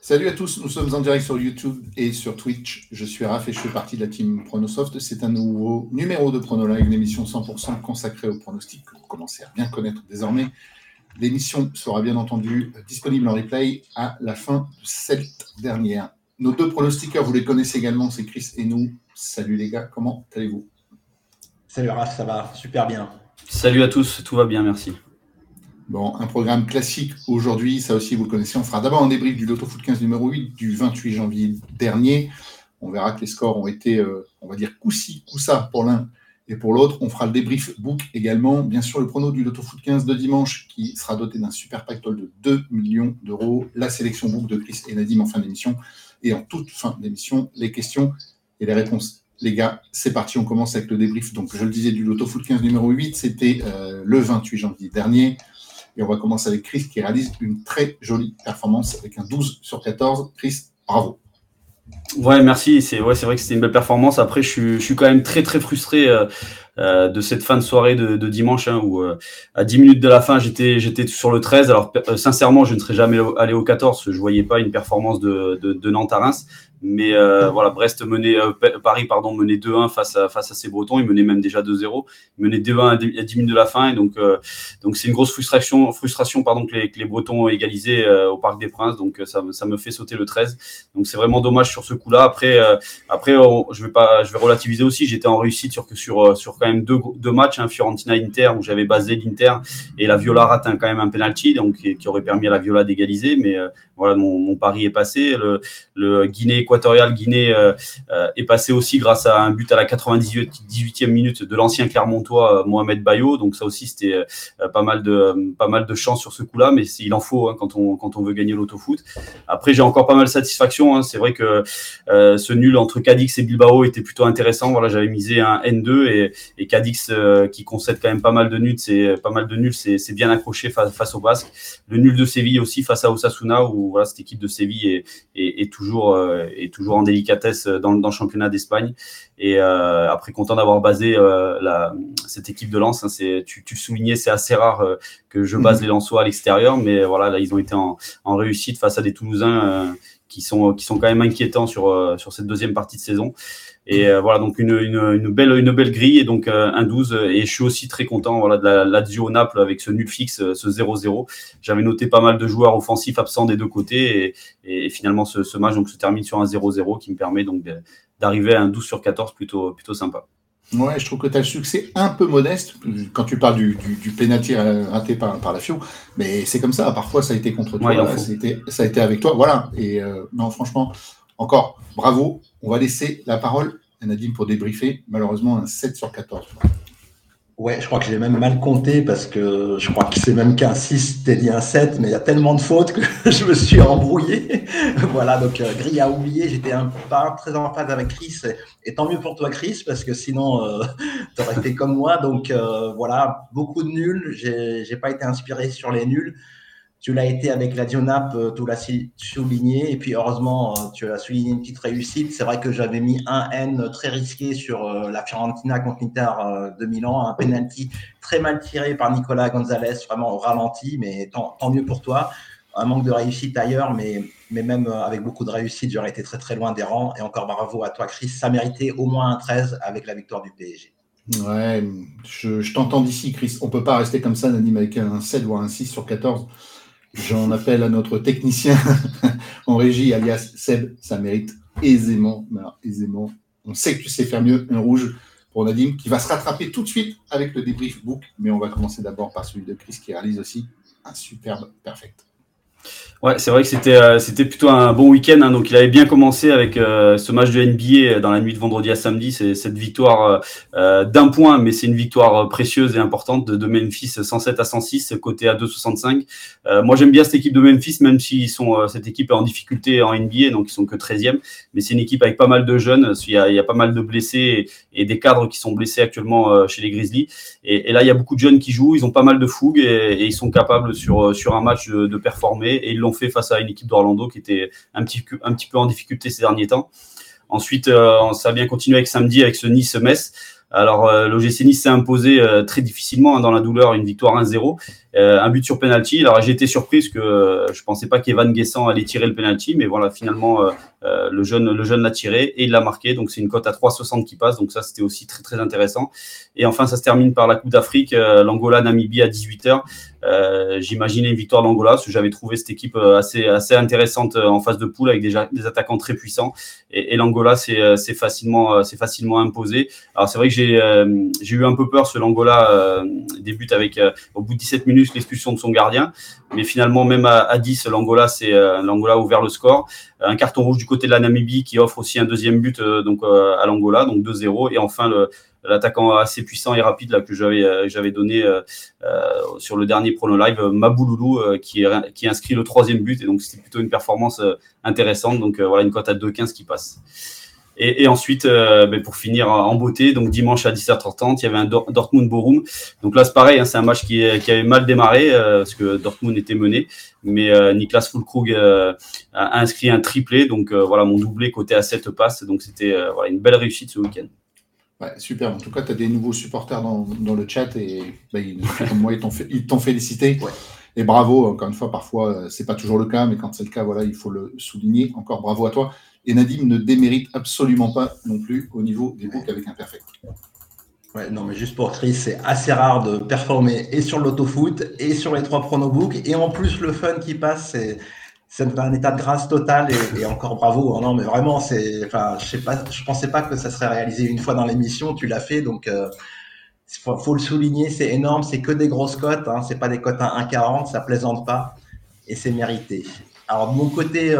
Salut à tous, nous sommes en direct sur YouTube et sur Twitch. Je suis Raph et je fais partie de la team Pronosoft. C'est un nouveau numéro de Pronolive, une émission 100% consacrée aux pronostics que vous commencez à bien connaître désormais. L'émission sera bien entendu disponible en replay à la fin de cette dernière. Nos deux pronostiqueurs, vous les connaissez également, c'est Chris et nous. Salut les gars, comment allez-vous ? Salut Raph, ça va super bien. Salut à tous, tout va bien, merci. Bon, un programme classique aujourd'hui, ça aussi vous le connaissez. On fera d'abord un débrief du Loto Foot 15 numéro 8 du 28 janvier dernier. On verra que les scores ont été, on va dire, coup-ci, coup-ça pour l'un et pour l'autre. On fera le débrief book également. Bien sûr, le prono du Loto Foot 15 de dimanche qui sera doté d'un super pactole de 2 millions d'euros. La sélection book de Chris et Nadim en fin d'émission. Et en toute fin d'émission, les questions et les réponses. Les gars, c'est parti, on commence avec le débrief. Donc, je le disais, du Loto Foot 15 numéro 8, c'était le 28 janvier dernier. Et on va commencer avec Chris qui réalise une très jolie performance avec un 12 sur 14. Chris, bravo. Ouais, merci. C'est vrai que c'était une belle performance. Après, je suis quand même très très frustré de cette fin de soirée de dimanche où à 10 minutes de la fin, j'étais sur le 13. Alors sincèrement, je ne serais jamais allé au 14. Je voyais pas une performance de Nantes à Reims. Mais voilà, Brest menait Paris menait 2-1 face à ces Bretons. Ils menaient même déjà 2-0. Ils menaient 2-1 à 10 minutes de la fin. Et donc c'est une grosse frustration que les Bretons ont égalisé au Parc des Princes. Donc ça me fait sauter le 13. Donc c'est vraiment dommage sur ce coup-là. Après je vais relativiser aussi. J'étais en réussite sur quand même deux matchs, Fiorentina-Inter où j'avais basé l'Inter et la Viola rate quand même un penalty donc qui aurait permis à la Viola d'égaliser. Mais voilà, mon pari est passé. Le Guinée est passé aussi grâce à un but à la 18e minute de l'ancien Clermontois Mohamed Bayo. Donc ça aussi c'était pas mal de chance sur ce coup-là, mais il en faut quand on veut gagner l'autofoot. Après j'ai encore pas mal de satisfaction. C'est vrai que ce nul entre Cadix et Bilbao était plutôt intéressant. Voilà, j'avais misé un N2 et Cadix qui concède quand même pas mal de nuls, c'est bien accroché face au Basque. Le nul de Séville aussi face à Osasuna où voilà, cette équipe de Séville est toujours en délicatesse dans le championnat d'Espagne. Et après, content d'avoir basé cette équipe de Lens. Tu le soulignais, c'est assez rare que je base les Lensois à l'extérieur, mais voilà, là ils ont été en réussite face à des Toulousains qui sont quand même inquiétants sur cette deuxième partie de saison. Et voilà, donc une belle grille et donc un 12. Et je suis aussi très content de la Lazio Naples avec ce nul fixe, ce 0-0. J'avais noté pas mal de joueurs offensifs absents des deux côtés et finalement ce match donc se termine sur un 0-0 qui me permet donc d'arriver à un 12 sur 14 plutôt sympa. Ouais, je trouve que tu as le succès un peu modeste quand tu parles du pénalty raté par la FIO, mais c'est comme ça. Parfois, ça a été contre toi, ça a été avec toi. Voilà. Et non, franchement, encore bravo. On va laisser la parole à Nadim pour débriefer. Malheureusement, un 7 sur 14. Ouais, je crois que j'ai même mal compté parce que je crois que c'est même qu'un 6, t'es dit un 7, mais il y a tellement de fautes que je me suis embrouillé. Voilà, donc grille à oublier, j'étais pas très en phase avec Chris et tant mieux pour toi Chris parce que sinon t'aurais fait comme moi. Donc voilà, beaucoup de nuls, j'ai pas été inspiré sur les nuls. Tu l'as été avec la Dionap, tu l'as souligné. Et puis, heureusement, tu as souligné une petite réussite. C'est vrai que j'avais mis un N très risqué sur la Fiorentina contre l'Inter de Milan. Un penalty très mal tiré par Nicolas Gonzalez, vraiment au ralenti. Mais tant mieux pour toi. Un manque de réussite ailleurs, mais même avec beaucoup de réussite, j'aurais été très, très loin des rangs. Et encore bravo à toi, Chris. Ça méritait au moins un 13 avec la victoire du PSG. Ouais, je t'entends d'ici, Chris. On ne peut pas rester comme ça, Nadim, avec un 7 ou un 6 sur 14. J'en appelle à notre technicien en régie, alias Seb. Ça mérite aisément. On sait que tu sais faire mieux. Un rouge pour Nadim qui va se rattraper tout de suite avec le débrief book. Mais on va commencer d'abord par celui de Chris qui réalise aussi un superbe perfect. Ouais, c'est vrai que c'était plutôt un bon week-end. Donc il avait bien commencé avec ce match de NBA dans la nuit de vendredi à samedi. C'est cette victoire d'un point, mais c'est une victoire précieuse et importante de Memphis 107 à 106, côté à 2,65. Moi j'aime bien cette équipe de Memphis, même si cette équipe est en difficulté en NBA, donc ils sont que 13e. Mais c'est une équipe avec pas mal de jeunes. Il y a pas mal de blessés et des cadres qui sont blessés actuellement chez les Grizzlies. Et là il y a beaucoup de jeunes qui jouent. Ils ont pas mal de fougue et ils sont capables sur un match de performer. Et ils l'ont fait face à une équipe d'Orlando qui était un petit peu en difficulté ces derniers temps. Ensuite, ça a bien continué avec samedi avec ce Nice-Metz. Alors, l'OGC Nice s'est imposé très difficilement dans la douleur, une victoire 1-0, un but sur penalty. Alors, j'ai été surpris parce que je pensais pas qu'Evan Guessant allait tirer le penalty, mais voilà, finalement, le jeune l'a tiré et il l'a marqué. Donc, c'est une cote à 3,60 qui passe. Donc, ça, c'était aussi très, très intéressant. Et enfin, ça se termine par la Coupe d'Afrique, l'Angola-Namibie à 18h. J'imaginais une victoire d'Angola parce que j'avais trouvé cette équipe assez intéressante en phase de poule avec des attaquants très puissants. Et l'Angola c'est facilement imposé. Alors c'est vrai que j'ai eu un peu peur sur l'Angola débute avec au bout de 17 minutes l'expulsion de son gardien, mais finalement même à 10 l'Angola a ouvert le score. Un carton rouge du côté de la Namibie qui offre aussi un deuxième but à l'Angola, donc 2-0. Et enfin l'attaquant assez puissant et rapide là que j'avais donné sur le dernier prono live, Mabouloulou, qui inscrit le troisième but, et donc c'était plutôt une performance intéressante. Donc voilà, une cote à 2,15 qui passe. Et ensuite, pour finir en beauté, donc dimanche à 17h30, il y avait un Dortmund-Bochum. Donc là, c'est pareil, hein, c'est un match qui avait mal démarré parce que Dortmund était mené. Mais Niklas Füllkrug a inscrit un triplé. Donc voilà, mon doublé côté à 7 passes. Donc c'était une belle réussite ce week-end. Ouais, super. En tout cas, tu as des nouveaux supporters dans le chat et comme moi, ils t'ont félicité. Ouais. Et bravo, encore une fois, parfois, c'est pas toujours le cas, mais quand c'est le cas, voilà, il faut le souligner. Encore bravo à toi. Et Nadim ne démérite absolument pas non plus au niveau des books avec un perfect. Ouais, non, mais juste pour Chris, c'est assez rare de performer et sur l'autofoot et sur les 3 pronobooks. Et en plus, le fun qui passe, c'est un état de grâce total et encore bravo. Non, mais vraiment, je pensais pas que ça serait réalisé une fois dans l'émission. Tu l'as fait, donc faut le souligner. C'est énorme, c'est que des grosses cotes. Hein, c'est pas des cotes à 1,40, ça plaisante pas et c'est mérité. Alors de mon côté,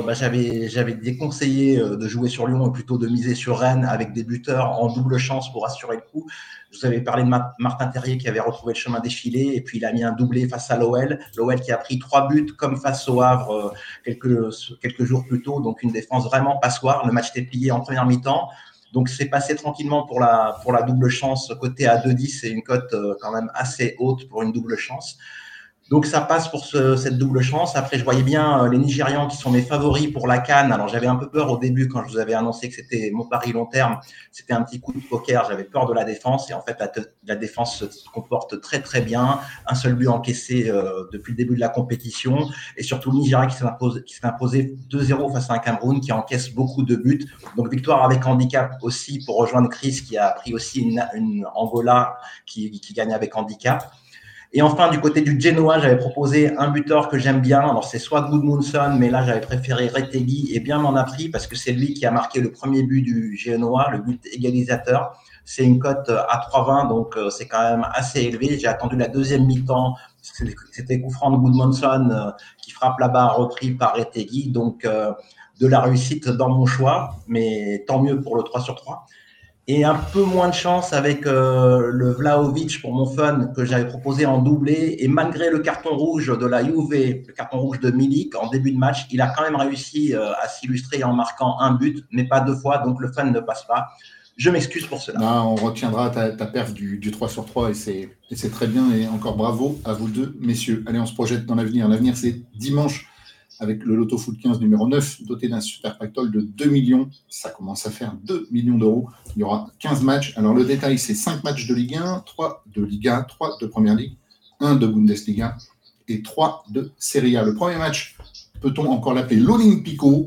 j'avais déconseillé de jouer sur Lyon et plutôt de miser sur Rennes avec des buteurs en double chance pour assurer le coup. Je vous avais parlé de Martin Terrier qui avait retrouvé le chemin des filets et puis il a mis un doublé face à l'OL. L'OL qui a pris 3 buts comme face au Havre quelques jours plus tôt. Donc une défense vraiment passoire. Le match était plié en première mi-temps. Donc c'est passé tranquillement pour la double chance côté à 2,10. C'est une cote quand même assez haute pour une double chance. Donc, ça passe pour cette double chance. Après, je voyais bien les Nigérians qui sont mes favoris pour la CAN. Alors, j'avais un peu peur au début quand je vous avais annoncé que c'était mon pari long terme. C'était un petit coup de poker. J'avais peur de la défense. Et en fait, la défense se comporte très, très bien. Un seul but encaissé depuis le début de la compétition. Et surtout, le Nigeria qui s'est imposé 2-0 face à un Cameroun qui encaisse beaucoup de buts. Donc, victoire avec handicap aussi pour rejoindre Chris qui a pris aussi une Angola qui gagne avec handicap. Et enfin, du côté du Genoa, j'avais proposé un buteur que j'aime bien. Alors, c'est soit Gudmundsson, mais là, j'avais préféré Retegui. Et bien m'en a pris parce que c'est lui qui a marqué le premier but du Genoa, le but égalisateur. C'est une cote à 3,20, donc c'est quand même assez élevé. J'ai attendu la deuxième mi-temps. C'était coup franc de Gudmundsson qui frappe la barre, repris par Retegui. Donc, de la réussite dans mon choix, mais tant mieux pour le 3 sur 3. Et un peu moins de chance avec le Vlahovic pour mon fun que j'avais proposé en doublé. Et malgré le carton rouge de la Juve, le carton rouge de Milik en début de match, il a quand même réussi à s'illustrer en marquant un but, mais pas 2 fois. Donc le fun ne passe pas. Je m'excuse pour cela. Non, on retiendra ta perf du 3 sur 3 et c'est très bien. Et encore bravo à vous deux, messieurs. Allez, on se projette dans l'avenir. L'avenir, c'est dimanche avec le Loto Foot 15 numéro 9, doté d'un super pactole de 2 millions. Ça commence à faire 2 millions d'euros. Il y aura 15 matchs. Alors, le détail, c'est 5 matchs de Ligue 1, 3 de Ligue 1, 3 de Première Ligue, 1 de Bundesliga et 3 de Serie A. Le premier match, peut-on encore l'appeler l'Olympico?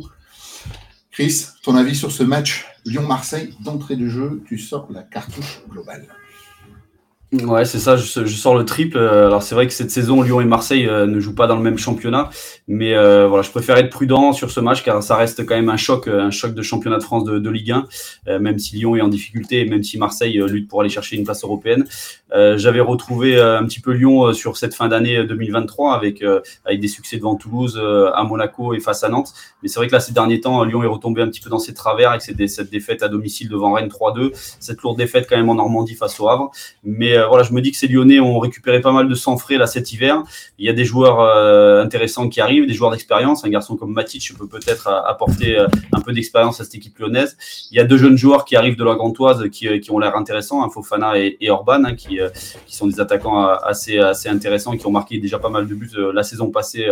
Chris, ton avis sur ce match Lyon-Marseille, d'entrée de jeu, tu sors la cartouche globale. Ouais, c'est ça, je sors le triple. Alors c'est vrai que cette saison, Lyon et Marseille ne jouent pas dans le même championnat, mais voilà, je préfère être prudent sur ce match car ça reste quand même un choc de championnat de France de Ligue 1, même si Lyon est en difficulté et même si Marseille lutte pour aller chercher une place européenne. J'avais retrouvé un petit peu Lyon sur cette fin d'année 2023 avec des succès devant Toulouse, à Monaco et face à Nantes. Mais c'est vrai que là, ces derniers temps, Lyon est retombé un petit peu dans ses travers avec cette défaite à domicile devant Rennes 3-2, cette lourde défaite quand même en Normandie face au Havre. Mais voilà, je me dis que ces Lyonnais ont récupéré pas mal de sang frais là cet hiver. Il y a des joueurs intéressants qui arrivent, des joueurs d'expérience. Un garçon comme Matic peut peut-être apporter un peu d'expérience à cette équipe lyonnaise. Il y a 2 jeunes joueurs qui arrivent de la Gantoise qui ont l'air intéressants, Fofana et Orban, qui sont des attaquants assez intéressants, qui ont marqué déjà pas mal de buts la saison passée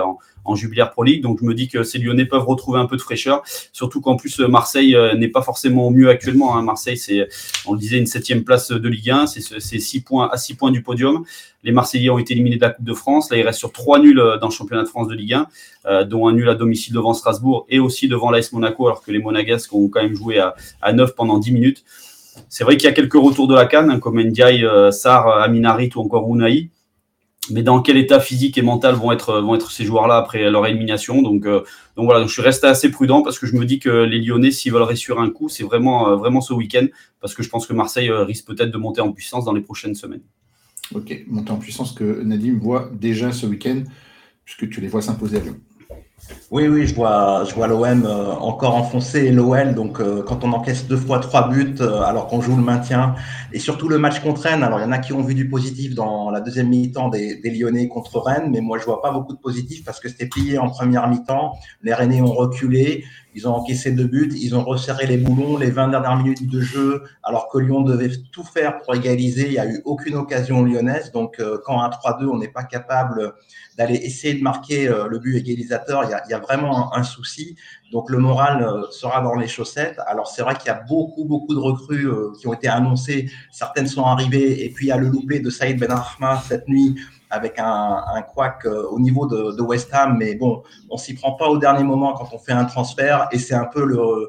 en Jubilaire Pro League. Donc je me dis que ces Lyonnais peuvent retrouver un peu de fraîcheur, surtout qu'en plus Marseille n'est pas forcément au mieux actuellement. Marseille, c'est, on le disait, une 7e place de Ligue 1, c'est 6 points du podium. Les Marseillais ont été éliminés de la Coupe de France. Là, il reste sur 3 nuls dans le championnat de France de Ligue 1, dont un nul à domicile devant Strasbourg et aussi devant l'AS Monaco, alors que les Monégasques ont quand même joué à 9 pendant 10 minutes. C'est vrai qu'il y a quelques retours de la CAN, comme Ndiaye, Sarr, Aminarit ou encore Ounahi. Mais dans quel état physique et mental vont être ces joueurs-là après leur élimination. Donc voilà, je suis resté assez prudent parce que je me dis que les Lyonnais, s'ils veulent réussir un coup, c'est vraiment ce week-end, parce que je pense que Marseille risque peut-être de monter en puissance dans les prochaines semaines. Ok, monter en puissance que Nadim voit déjà ce week-end, puisque tu les vois s'imposer à Lyon. Oui, je vois l'OM encore enfoncer l'OL. Donc, quand on encaisse 2 fois 3 buts, alors qu'on joue le maintien, et surtout le match contre Rennes. Alors, il y en a qui ont vu du positif dans la deuxième mi-temps des Lyonnais contre Rennes, mais moi, je vois pas beaucoup de positif parce que c'était plié en première mi-temps. Les Rennais ont reculé, ils ont encaissé 2 buts, ils ont resserré les boulons, les 20 dernières minutes de jeu, alors que Lyon devait tout faire pour égaliser. Il n'y a eu aucune occasion lyonnaise. Donc, quand à 3-2, on n'est pas capable d'aller essayer de marquer le but égalisateur, il y a vraiment un souci. Donc, le moral sera dans les chaussettes. Alors, c'est vrai qu'il y a beaucoup de recrues qui ont été annoncées. Certaines sont arrivées. Et puis, il y a le loupé de Saïd Benrahma cette nuit avec un couac au niveau de West Ham. Mais bon, on s'y prend pas au dernier moment quand on fait un transfert. Et c'est un peu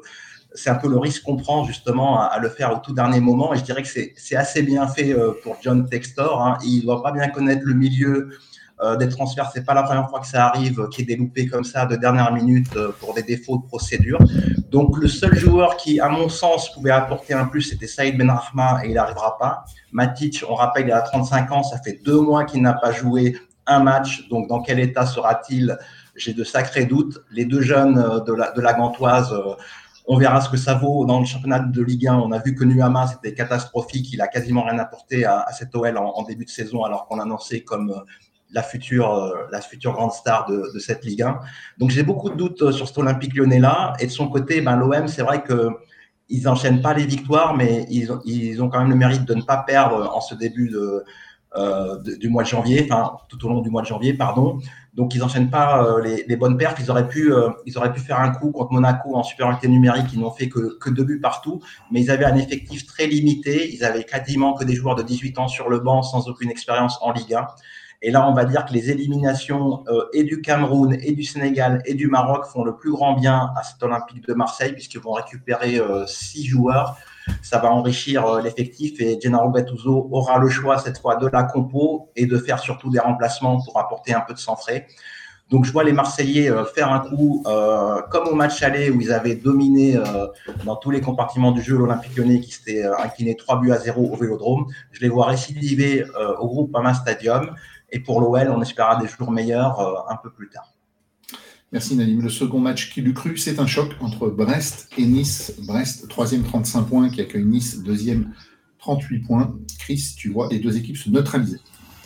le risque qu'on prend justement à le faire au tout dernier moment. Et je dirais que c'est assez bien fait pour John Textor. Il doit pas bien connaître le milieu des transferts. C'est pas la première fois que ça arrive, qu'il y ait des loupés comme ça de dernière minute pour des défauts de procédure. Donc le seul joueur qui, à mon sens, pouvait apporter un plus, c'était Saïd Benrahma, et il n'arrivera pas. Matic, on rappelle, il a 35 ans, ça fait 2 mois qu'il n'a pas joué un match. Donc dans quel état sera-t-il? J'ai de sacrés doutes. Les 2 jeunes de la Gantoise, on verra ce que ça vaut dans le championnat de Ligue 1. On a vu que Nuama, c'était catastrophique. Il a quasiment rien apporté à cette OL en début de saison, alors qu'on l'annonçait comme la future grande star de cette Ligue 1. Donc j'ai beaucoup de doutes sur cet Olympique Lyonnais-là. Et de son côté, l'OM, c'est vrai qu'ils n'enchaînent pas les victoires, mais ils ont quand même le mérite de ne pas perdre en ce début du mois de janvier, enfin tout au long du mois de janvier, pardon. Donc ils n'enchaînent pas les bonnes perfs. Ils auraient pu faire un coup contre Monaco en supériorité numérique. Ils n'ont fait que 2 buts partout, mais ils avaient un effectif très limité. Ils avaient quasiment que des joueurs de 18 ans sur le banc sans aucune expérience en Ligue 1. Et là, on va dire que les éliminations et du Cameroun, et du Sénégal, et du Maroc font le plus grand bien à cet Olympique de Marseille, puisqu'ils vont récupérer 6 joueurs. Ça va enrichir l'effectif, et Gennaro Gattuso aura le choix cette fois de la compo et de faire surtout des remplacements pour apporter un peu de sang frais. Donc, je vois les Marseillais faire un coup comme au match aller où ils avaient dominé dans tous les compartiments du jeu l'Olympique Lyonnais qui s'était incliné 3-0 au Vélodrome. Je les vois récidiver au Groupama Stadium. Et pour l'OL, on espérera des jours meilleurs un peu plus tard. Merci Nadim. Le second match qui l'eût cru, c'est un choc entre Brest et Nice. Brest, 3e 35 points, qui accueille Nice, 2e 38 points. Chris, tu vois les 2 équipes se neutraliser.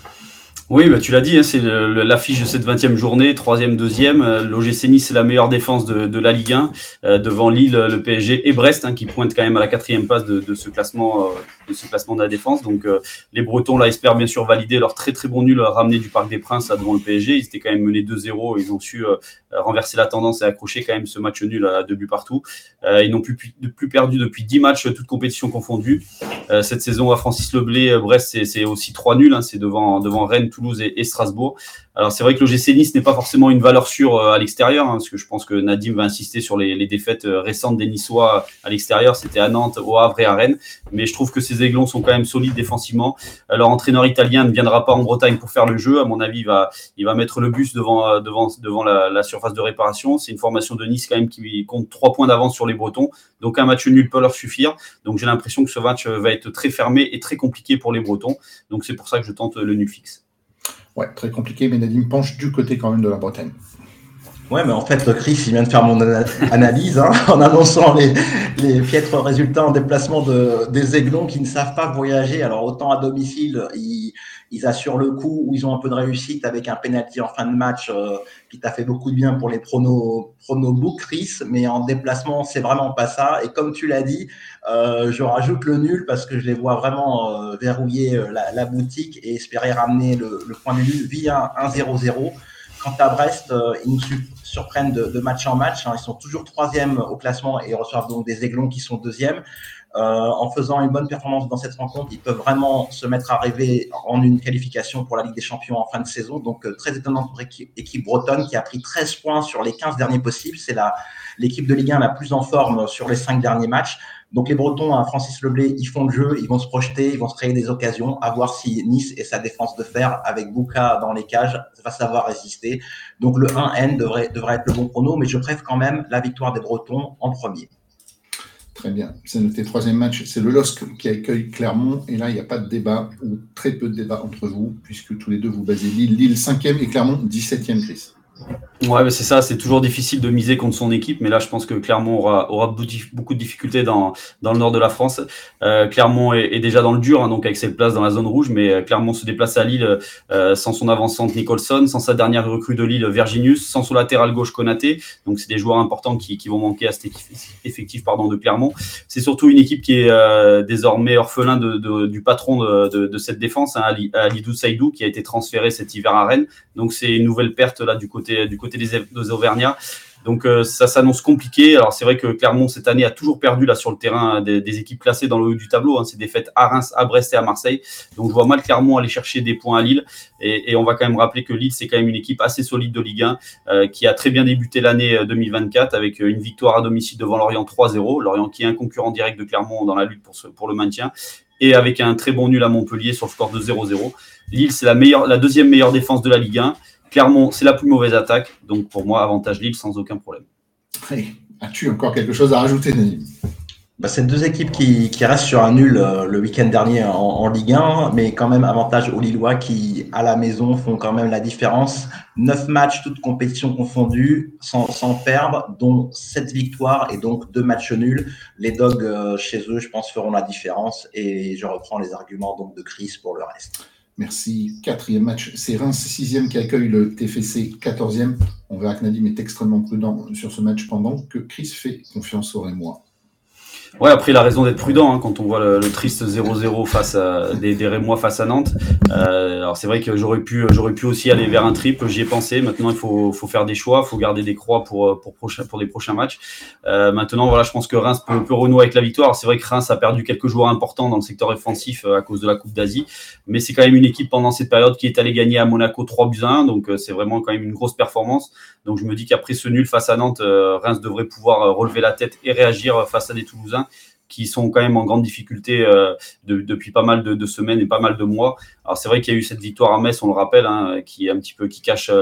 Oui, tu l'as dit, c'est l'affiche de cette 20e journée, 3e, 2e. L'OGC Nice, c'est la meilleure défense de la Ligue 1, devant Lille, le PSG et Brest, qui pointent quand même à la 4e place de ce classement de la défense. Donc les Bretons là espèrent bien sûr valider leur très très bon nul ramené du Parc des Princes là, devant le PSG. Ils étaient quand même menés 2-0, ils ont su renverser la tendance et accrocher quand même ce match nul à 2 buts partout. Ils n'ont plus perdu depuis 10 matchs, toutes compétitions confondues. Cette saison à Francis Leblay, Brest c'est aussi 3 nuls, c'est devant Rennes, Toulouse et Strasbourg. Alors c'est vrai que l'OGC Nice n'est pas forcément une valeur sûre à l'extérieur, parce que je pense que Nadim va insister sur les défaites récentes des Niçois à l'extérieur. C'était à Nantes, au Havre et à Rennes. Mais je trouve que ces Aiglons sont quand même solides défensivement. Leur entraîneur italien ne viendra pas en Bretagne pour faire le jeu. À mon avis, il va mettre le bus devant la surface de réparation. C'est une formation de Nice quand même qui compte 3 points d'avance sur les Bretons. Donc un match nul peut leur suffire. Donc j'ai l'impression que ce match va être très fermé et très compliqué pour les Bretons. Donc c'est pour ça que je tente le nul fixe. Ouais, très compliqué, mais Nadim penche du côté quand même de la Bretagne. Ouais, mais en fait, Chris, il vient de faire mon analyse en annonçant les piètres résultats en déplacement des Aiglons qui ne savent pas voyager. Alors, autant à domicile, ils assurent le coup, ou ils ont un peu de réussite avec un penalty en fin de match qui t'a fait beaucoup de bien pour les pronobook, Chris, mais en déplacement, c'est vraiment pas ça. Et comme tu l'as dit, je rajoute le nul parce que je les vois vraiment verrouiller la boutique et espérer ramener le point de nul via un 0-0. Quant à Brest, ils nous surprennent de match en match. Ils sont toujours 3e au classement et reçoivent donc des Aiglons qui sont 2e. En faisant une bonne performance dans cette rencontre, ils peuvent vraiment se mettre à rêver en une qualification pour la Ligue des Champions en fin de saison. Donc, très étonnante pour équipe bretonne qui a pris 13 points sur les 15 derniers possibles. C'est l'équipe de Ligue 1 la plus en forme sur les 5 derniers matchs. Donc, les Bretons, à Francis Leblay, ils font le jeu, ils vont se projeter, ils vont se créer des occasions. À voir si Nice et sa défense de fer, avec Bouka dans les cages, va savoir résister. Donc, le 1N devrait être le bon prono, mais je préfère quand même la victoire des Bretons en premier. Très bien, c'est noté. 3e match, c'est le LOSC qui accueille Clermont. Et là, il n'y a pas de débat, ou très peu de débat entre vous, puisque tous les deux vous basez Lille. Lille 5e et Clermont 17e, Chris. Ouais, mais c'est ça, c'est toujours difficile de miser contre son équipe, mais là je pense que Clermont aura beaucoup de difficultés dans le nord de la France. Clermont est déjà dans le dur, donc avec ses places dans la zone rouge, mais Clermont se déplace à Lille sans son avançante Nicholson, sans sa dernière recrue de Lille Verginius, sans son latéral gauche Konaté, donc c'est des joueurs importants qui vont manquer à cet effectif de Clermont. C'est surtout une équipe qui est désormais orphelin du patron de cette défense, Alidou Saïdou, qui a été transféré cet hiver à Rennes, donc c'est une nouvelle perte là du côté des Auvergnats. Donc ça s'annonce compliqué. Alors c'est vrai que Clermont cette année a toujours perdu là sur le terrain des équipes classées dans le haut du tableau. C'est des défaites à Reims, à Brest et à Marseille. Donc je vois mal Clermont aller chercher des points à Lille. Et on va quand même rappeler que Lille c'est quand même une équipe assez solide de Ligue 1 qui a très bien débuté l'année 2024 avec une victoire à domicile devant Lorient 3-0. Lorient qui est un concurrent direct de Clermont dans la lutte pour le maintien. Et avec un très bon nul à Montpellier sur le score de 0-0. Lille c'est la deuxième meilleure défense de la Ligue 1. Clermont, c'est la plus mauvaise attaque. Donc, pour moi, avantage Lille sans aucun problème. Hey, as-tu encore quelque chose à rajouter, Nadim ? C'est deux équipes qui restent sur un nul le week-end dernier en Ligue 1, mais quand même avantage aux Lillois qui, à la maison, font quand même la différence. 9 matchs, toutes compétitions confondues, sans perdre, dont 7 victoires et donc 2 matchs nuls. Les Dogs, chez eux, je pense, feront la différence. Et je reprends les arguments donc de Chris pour le reste. Merci. 4e match, c'est Reims 6e qui accueille le TFC 14e. On verra que Nadim est extrêmement prudent sur ce match pendant que Chris fait confiance aux Rémois. Ouais, après, il a raison d'être prudent quand on voit le triste 0-0 face à des Rémois face à Nantes. Alors, c'est vrai que j'aurais pu aussi aller vers un triple. J'y ai pensé. Maintenant, il faut faire des choix. Il faut garder des croix pour des prochains matchs. Maintenant, voilà, je pense que Reims peut renouer avec la victoire. Alors, c'est vrai que Reims a perdu quelques joueurs importants dans le secteur offensif à cause de la Coupe d'Asie. Mais c'est quand même une équipe pendant cette période qui est allée gagner à Monaco 3-1. Donc, c'est vraiment quand même une grosse performance. Donc, je me dis qu'après ce nul face à Nantes, Reims devrait pouvoir relever la tête et réagir face à des Toulousains qui sont quand même en grande difficulté depuis pas mal de semaines et pas mal de mois. Alors c'est vrai qu'il y a eu cette victoire à Metz, on le rappelle, qui cache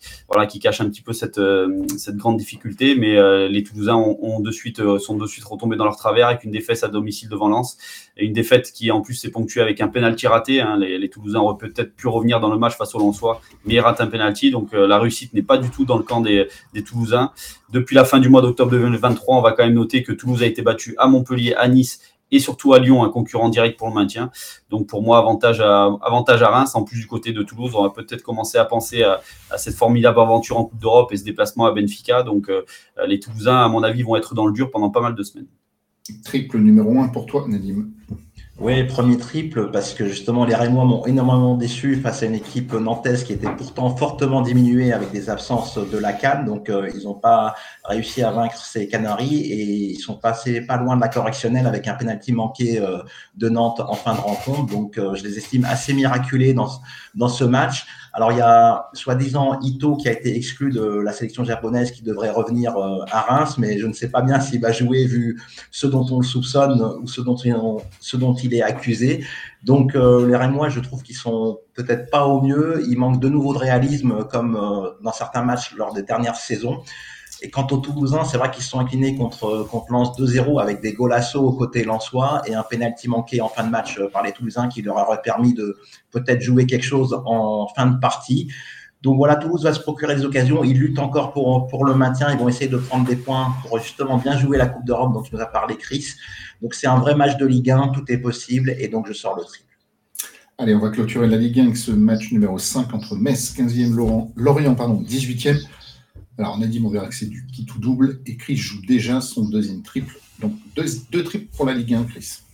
un petit peu cette grande difficulté, mais les Toulousains sont de suite retombés dans leur travers avec une défaite à domicile devant Lens et une défaite qui en plus s'est ponctuée avec un penalty raté. Les Toulousains auraient peut-être pu revenir dans le match face aux Lensois, mais ils ratent un penalty, donc la réussite n'est pas du tout dans le camp des Toulousains. Depuis la fin du mois d'octobre 2023, on va quand même noter que Toulouse a été battu à Montpellier, à Nice et surtout à Lyon, un concurrent direct pour le maintien. Donc pour moi, avantage à Reims. En plus du côté de Toulouse, on va peut-être commencer à penser à cette formidable aventure en Coupe d'Europe et ce déplacement à Benfica. Donc les Toulousains, à mon avis, vont être dans le dur pendant pas mal de semaines. Triple numéro 1 pour toi, Nadim. Oui, premier triple, parce que justement, les Rémois m'ont énormément déçu face à une équipe nantaise qui était pourtant fortement diminuée avec des absences de la CAN. Donc, ils n'ont pas réussi à vaincre ces Canaries et ils sont passés pas loin de la correctionnelle avec un penalty manqué de Nantes en fin de rencontre. Donc, je les estime assez miraculés dans ce match. Alors, il y a soi-disant Ito qui a été exclu de la sélection japonaise qui devrait revenir à Reims, mais je ne sais pas bien s'il va jouer vu ce dont on le soupçonne ou ce dont il est accusé. Donc, les Rémois, je trouve qu'ils sont peut-être pas au mieux. Il manque de nouveau de réalisme comme dans certains matchs lors des dernières saisons. Et quant aux Toulousains, c'est vrai qu'ils se sont inclinés contre Lens 2-0 avec des golassos au côté lensois et un penalty manqué en fin de match par les Toulousains qui leur aurait permis de peut-être jouer quelque chose en fin de partie. Donc voilà, Toulouse va se procurer des occasions. Ils luttent encore pour le maintien. Ils vont essayer de prendre des points pour justement bien jouer la Coupe d'Europe dont tu nous as parlé, Chris. Donc c'est un vrai match de Ligue 1, tout est possible et donc je sors le triple. Allez, on va clôturer la Ligue 1 avec ce match numéro 5 entre Metz, 15e, Lorient, 18e. Alors, Nadim, on verra que c'est du qui tout double. Et Chris joue déjà son deuxième triple. Donc, deux triples pour la Ligue 1, Chris.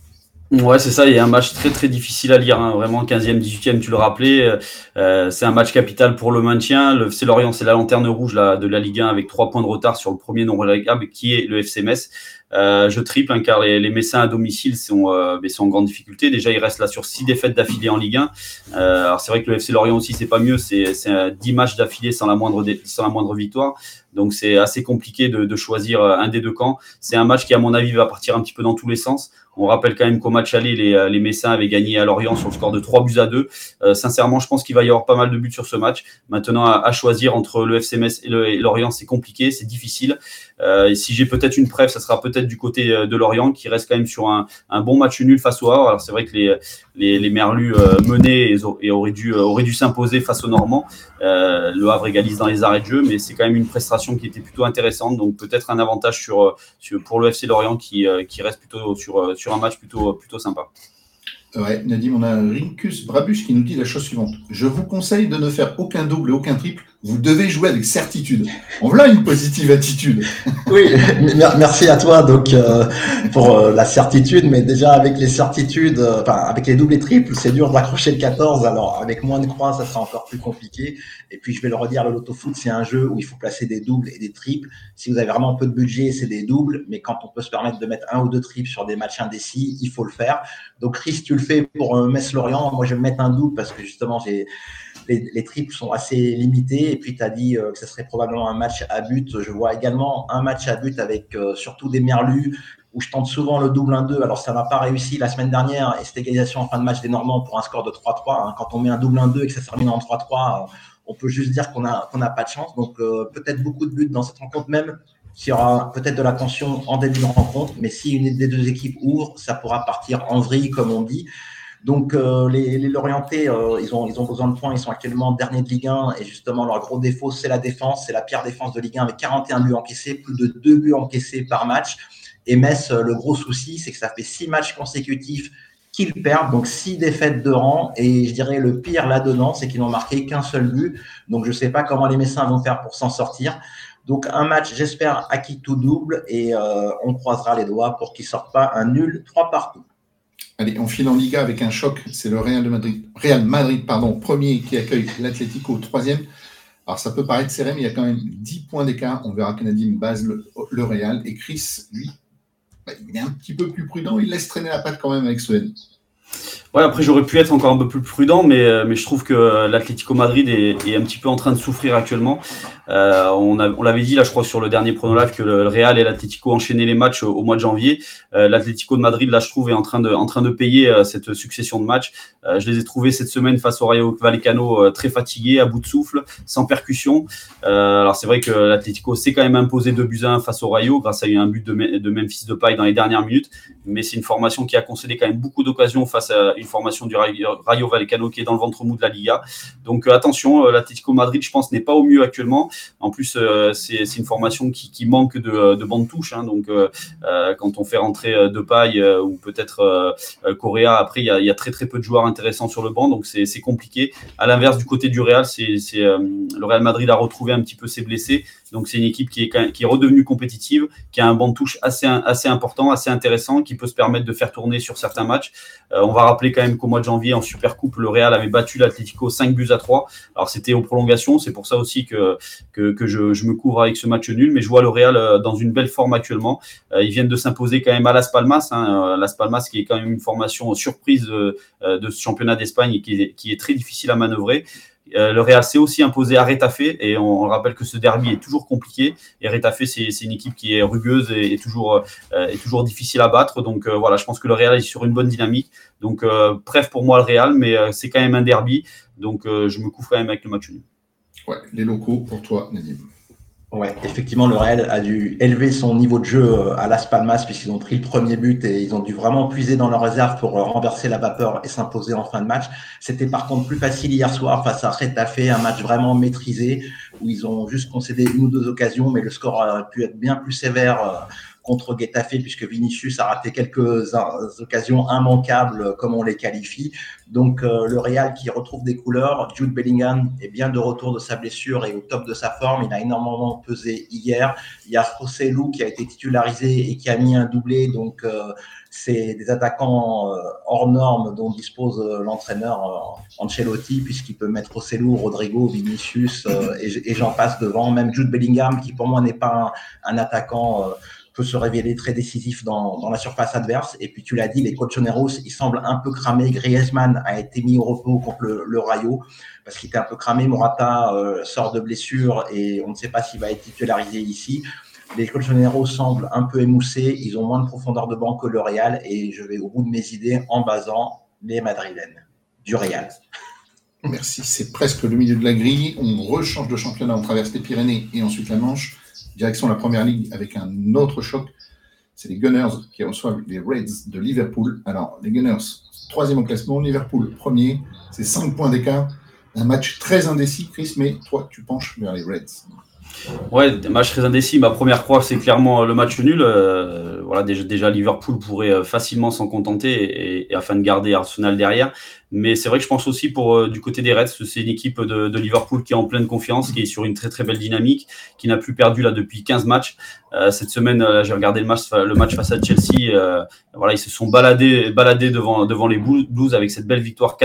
Ouais, c'est ça, il y a un match très très difficile à lire, hein. Vraiment 15e, 18e, tu le rappelais. C'est un match capital pour le maintien. Le FC Lorient, c'est la lanterne rouge de la Ligue 1 avec 3 points de retard sur le premier non relégable qui est le FC Metz. Je triple, hein, car les Messins à domicile sont en grande difficulté. Déjà, ils restent là sur 6 défaites d'affilée en Ligue 1. Alors c'est vrai que le FC Lorient aussi, c'est pas mieux. C'est 10 matchs d'affilée sans la moindre victoire. Donc c'est assez compliqué de choisir un des deux camps. C'est un match qui, à mon avis, va partir un petit peu dans tous les sens. On rappelle quand même qu'au match aller, les Messins avaient gagné à Lorient sur le score de 3-2. Sincèrement, je pense qu'il va y avoir pas mal de buts sur ce match. Maintenant, à choisir entre le FC Metz et Lorient, c'est compliqué, c'est difficile. Et si j'ai peut-être une preuve, ça sera peut-être du côté de Lorient, qui reste quand même sur un bon match nul face au Havre. Alors c'est vrai que les Merlus menaient et auraient dû s'imposer face aux Normands. Le Havre égalise dans les arrêts de jeu, mais c'est quand même une prestation qui était plutôt intéressante. Donc peut-être un avantage pour le FC Lorient qui reste plutôt sur un match plutôt sympa. Ouais, Nadim, on a Rinkus Brabus qui nous dit la chose suivante. Je vous conseille de ne faire aucun double et aucun triple. Vous devez jouer avec certitude. On voilà une positive attitude. Oui, merci à toi donc pour la certitude, mais déjà avec les certitudes, avec les doubles et triples, c'est dur d'accrocher le 14. Alors avec moins de croix, ça sera encore plus compliqué. Et puis je vais le redire, le loto foot, c'est un jeu où il faut placer des doubles et des triples. Si vous avez vraiment peu de budget, c'est des doubles, mais quand on peut se permettre de mettre un ou deux triples sur des matchs indécis, il faut le faire. Donc Chris, tu le fais pour Metz-Lorient. Moi, je vais mettre un double parce que justement, les triples sont assez limités. Et puis, tu as dit que ce serait probablement un match à but. Je vois également un match à but avec surtout des Merlus où je tente souvent le double 1-2. Alors, ça n'a pas réussi la semaine dernière et cette égalisation en fin de match des Normands pour un score de 3-3. Hein. Quand on met un double 1-2 et que ça se termine en 3-3, on peut juste dire qu'on n'a pas de chance. Donc, peut-être beaucoup de buts dans cette rencontre, même s'il y aura peut-être de la tension en début de rencontre. Mais si une des deux équipes ouvre, ça pourra partir en vrille, comme on dit. Donc, les Lorientais, ils ont besoin de points. Ils sont actuellement derniers de Ligue 1. Et justement, leur gros défaut, c'est la défense. C'est la pire défense de Ligue 1 avec 41 buts encaissés, plus de 2 buts encaissés par match. Et Metz, le gros souci, c'est que ça fait 6 matchs consécutifs qu'ils perdent. Donc, 6 défaites de rang. Et je dirais le pire là-dedans, c'est qu'ils n'ont marqué qu'un seul but. Donc, je ne sais pas comment les Messins vont faire pour s'en sortir. Donc, un match, j'espère, acquis tout double. Et on croisera les doigts pour qu'ils ne sortent pas un nul 3 partout. Allez, on file en Liga avec un choc. C'est le Real Madrid, premier qui accueille l'Atlético, troisième. Alors, ça peut paraître serré, mais il y a quand même 10 points d'écart. On verra que Nadim base le Real. Et Chris, lui, il est un petit peu plus prudent. Il laisse traîner la patte quand même avec Sven. Ouais, après j'aurais pu être encore un peu plus prudent, mais je trouve que l'Atlético Madrid est un petit peu en train de souffrir actuellement. On l'avait dit là, je crois, sur le dernier prono live que le Real et l'Atlético enchaînaient les matchs au mois de janvier. L'Atlético de Madrid, là, je trouve, est en train de payer cette succession de matchs. Je les ai trouvés cette semaine face au Rayo Vallecano très fatigués, à bout de souffle, sans percussion. Alors c'est vrai que l'Atlético s'est quand même imposé 2-1 face au Rayo grâce à un but de Memphis Depay dans les dernières minutes. Mais c'est une formation qui a concédé quand même beaucoup d'occasions face à une formation du Rayo Vallecano qui est dans le ventre mou de la Liga. Donc attention, l'Atlético Madrid, je pense, n'est pas au mieux actuellement. En plus, c'est une formation qui manque de banc de touche. Hein. Donc quand on fait rentrer Depay ou peut-être Correa, après il y a très très peu de joueurs intéressants sur le banc, donc c'est compliqué. À l'inverse, du côté du Real, le Real Madrid a retrouvé un petit peu ses blessés. Donc c'est une équipe qui est redevenue compétitive, qui a un banc de touche assez important, assez intéressant, qui peut se permettre de faire tourner sur certains matchs. On va rappeler quand même qu'au mois de janvier, en Supercoupe, le Real avait battu l'Atlético 5-3. Alors c'était aux prolongations, c'est pour ça aussi que je me couvre avec ce match nul, mais je vois le Real dans une belle forme actuellement. Ils viennent de s'imposer quand même à Las Palmas, Las Palmas qui est quand même une formation surprise de ce championnat d'Espagne et qui est très difficile à manœuvrer. Le Real s'est aussi imposé à Retafe et on rappelle que ce derby est toujours compliqué et Retafe c'est une équipe qui est rugueuse et toujours difficile à battre, donc voilà, je pense que le Real est sur une bonne dynamique, donc bref pour moi le Real, mais c'est quand même un derby, donc je me couvre quand même avec le match nul. Ouais, les locaux pour toi, Nadim. Ouais, effectivement, le Real a dû élever son niveau de jeu à Las Palmas puisqu'ils ont pris le premier but et ils ont dû vraiment puiser dans leur réserve pour renverser la vapeur et s'imposer en fin de match. C'était par contre plus facile hier soir face à Retafe, un match vraiment maîtrisé où ils ont juste concédé une ou deux occasions, mais le score aurait pu être bien plus sévère contre Getafe, puisque Vinicius a raté quelques occasions immanquables, comme on les qualifie. Donc, le Real qui retrouve des couleurs. Jude Bellingham est bien de retour de sa blessure et au top de sa forme. Il a énormément pesé hier. Il y a José Lu qui a été titularisé et qui a mis un doublé. Donc, c'est des attaquants hors normes dont dispose l'entraîneur Ancelotti, puisqu'il peut mettre José Lu, Rodrigo, Vinicius et j'en passe devant. Même Jude Bellingham, qui pour moi n'est pas un attaquant, peut se révéler très décisif dans la surface adverse. Et puis tu l'as dit, les Colchoneros, ils semblent un peu cramés. Griezmann a été mis au repos contre le Rayo parce qu'il était un peu cramé. Morata sort de blessure et on ne sait pas s'il va être titularisé ici. Les Colchoneros semblent un peu émoussés, ils ont moins de profondeur de banc que le Real et je vais au bout de mes idées en basant les Madrilènes du Real. Merci, c'est presque le milieu de la grille. On rechange de championnat, on traverse les Pyrénées et ensuite la Manche. Direction la Première Ligue avec un autre choc. C'est les Gunners qui reçoivent les Reds de Liverpool. Alors, les Gunners, 3e au classement, Liverpool 1er, c'est 5 points d'écart. Un match très indécis, Chris, mais toi, tu penches vers les Reds. Ouais, match très indécis. Ma première croix, c'est clairement le match nul. Voilà, déjà Liverpool pourrait facilement s'en contenter et afin de garder Arsenal derrière. Mais c'est vrai que je pense aussi du côté des Reds, c'est une équipe de Liverpool qui est en pleine confiance, qui est sur une très très belle dynamique, qui n'a plus perdu là depuis 15 matchs. Cette semaine, j'ai regardé le match face à Chelsea. Voilà, ils se sont baladés devant les Blues avec cette belle victoire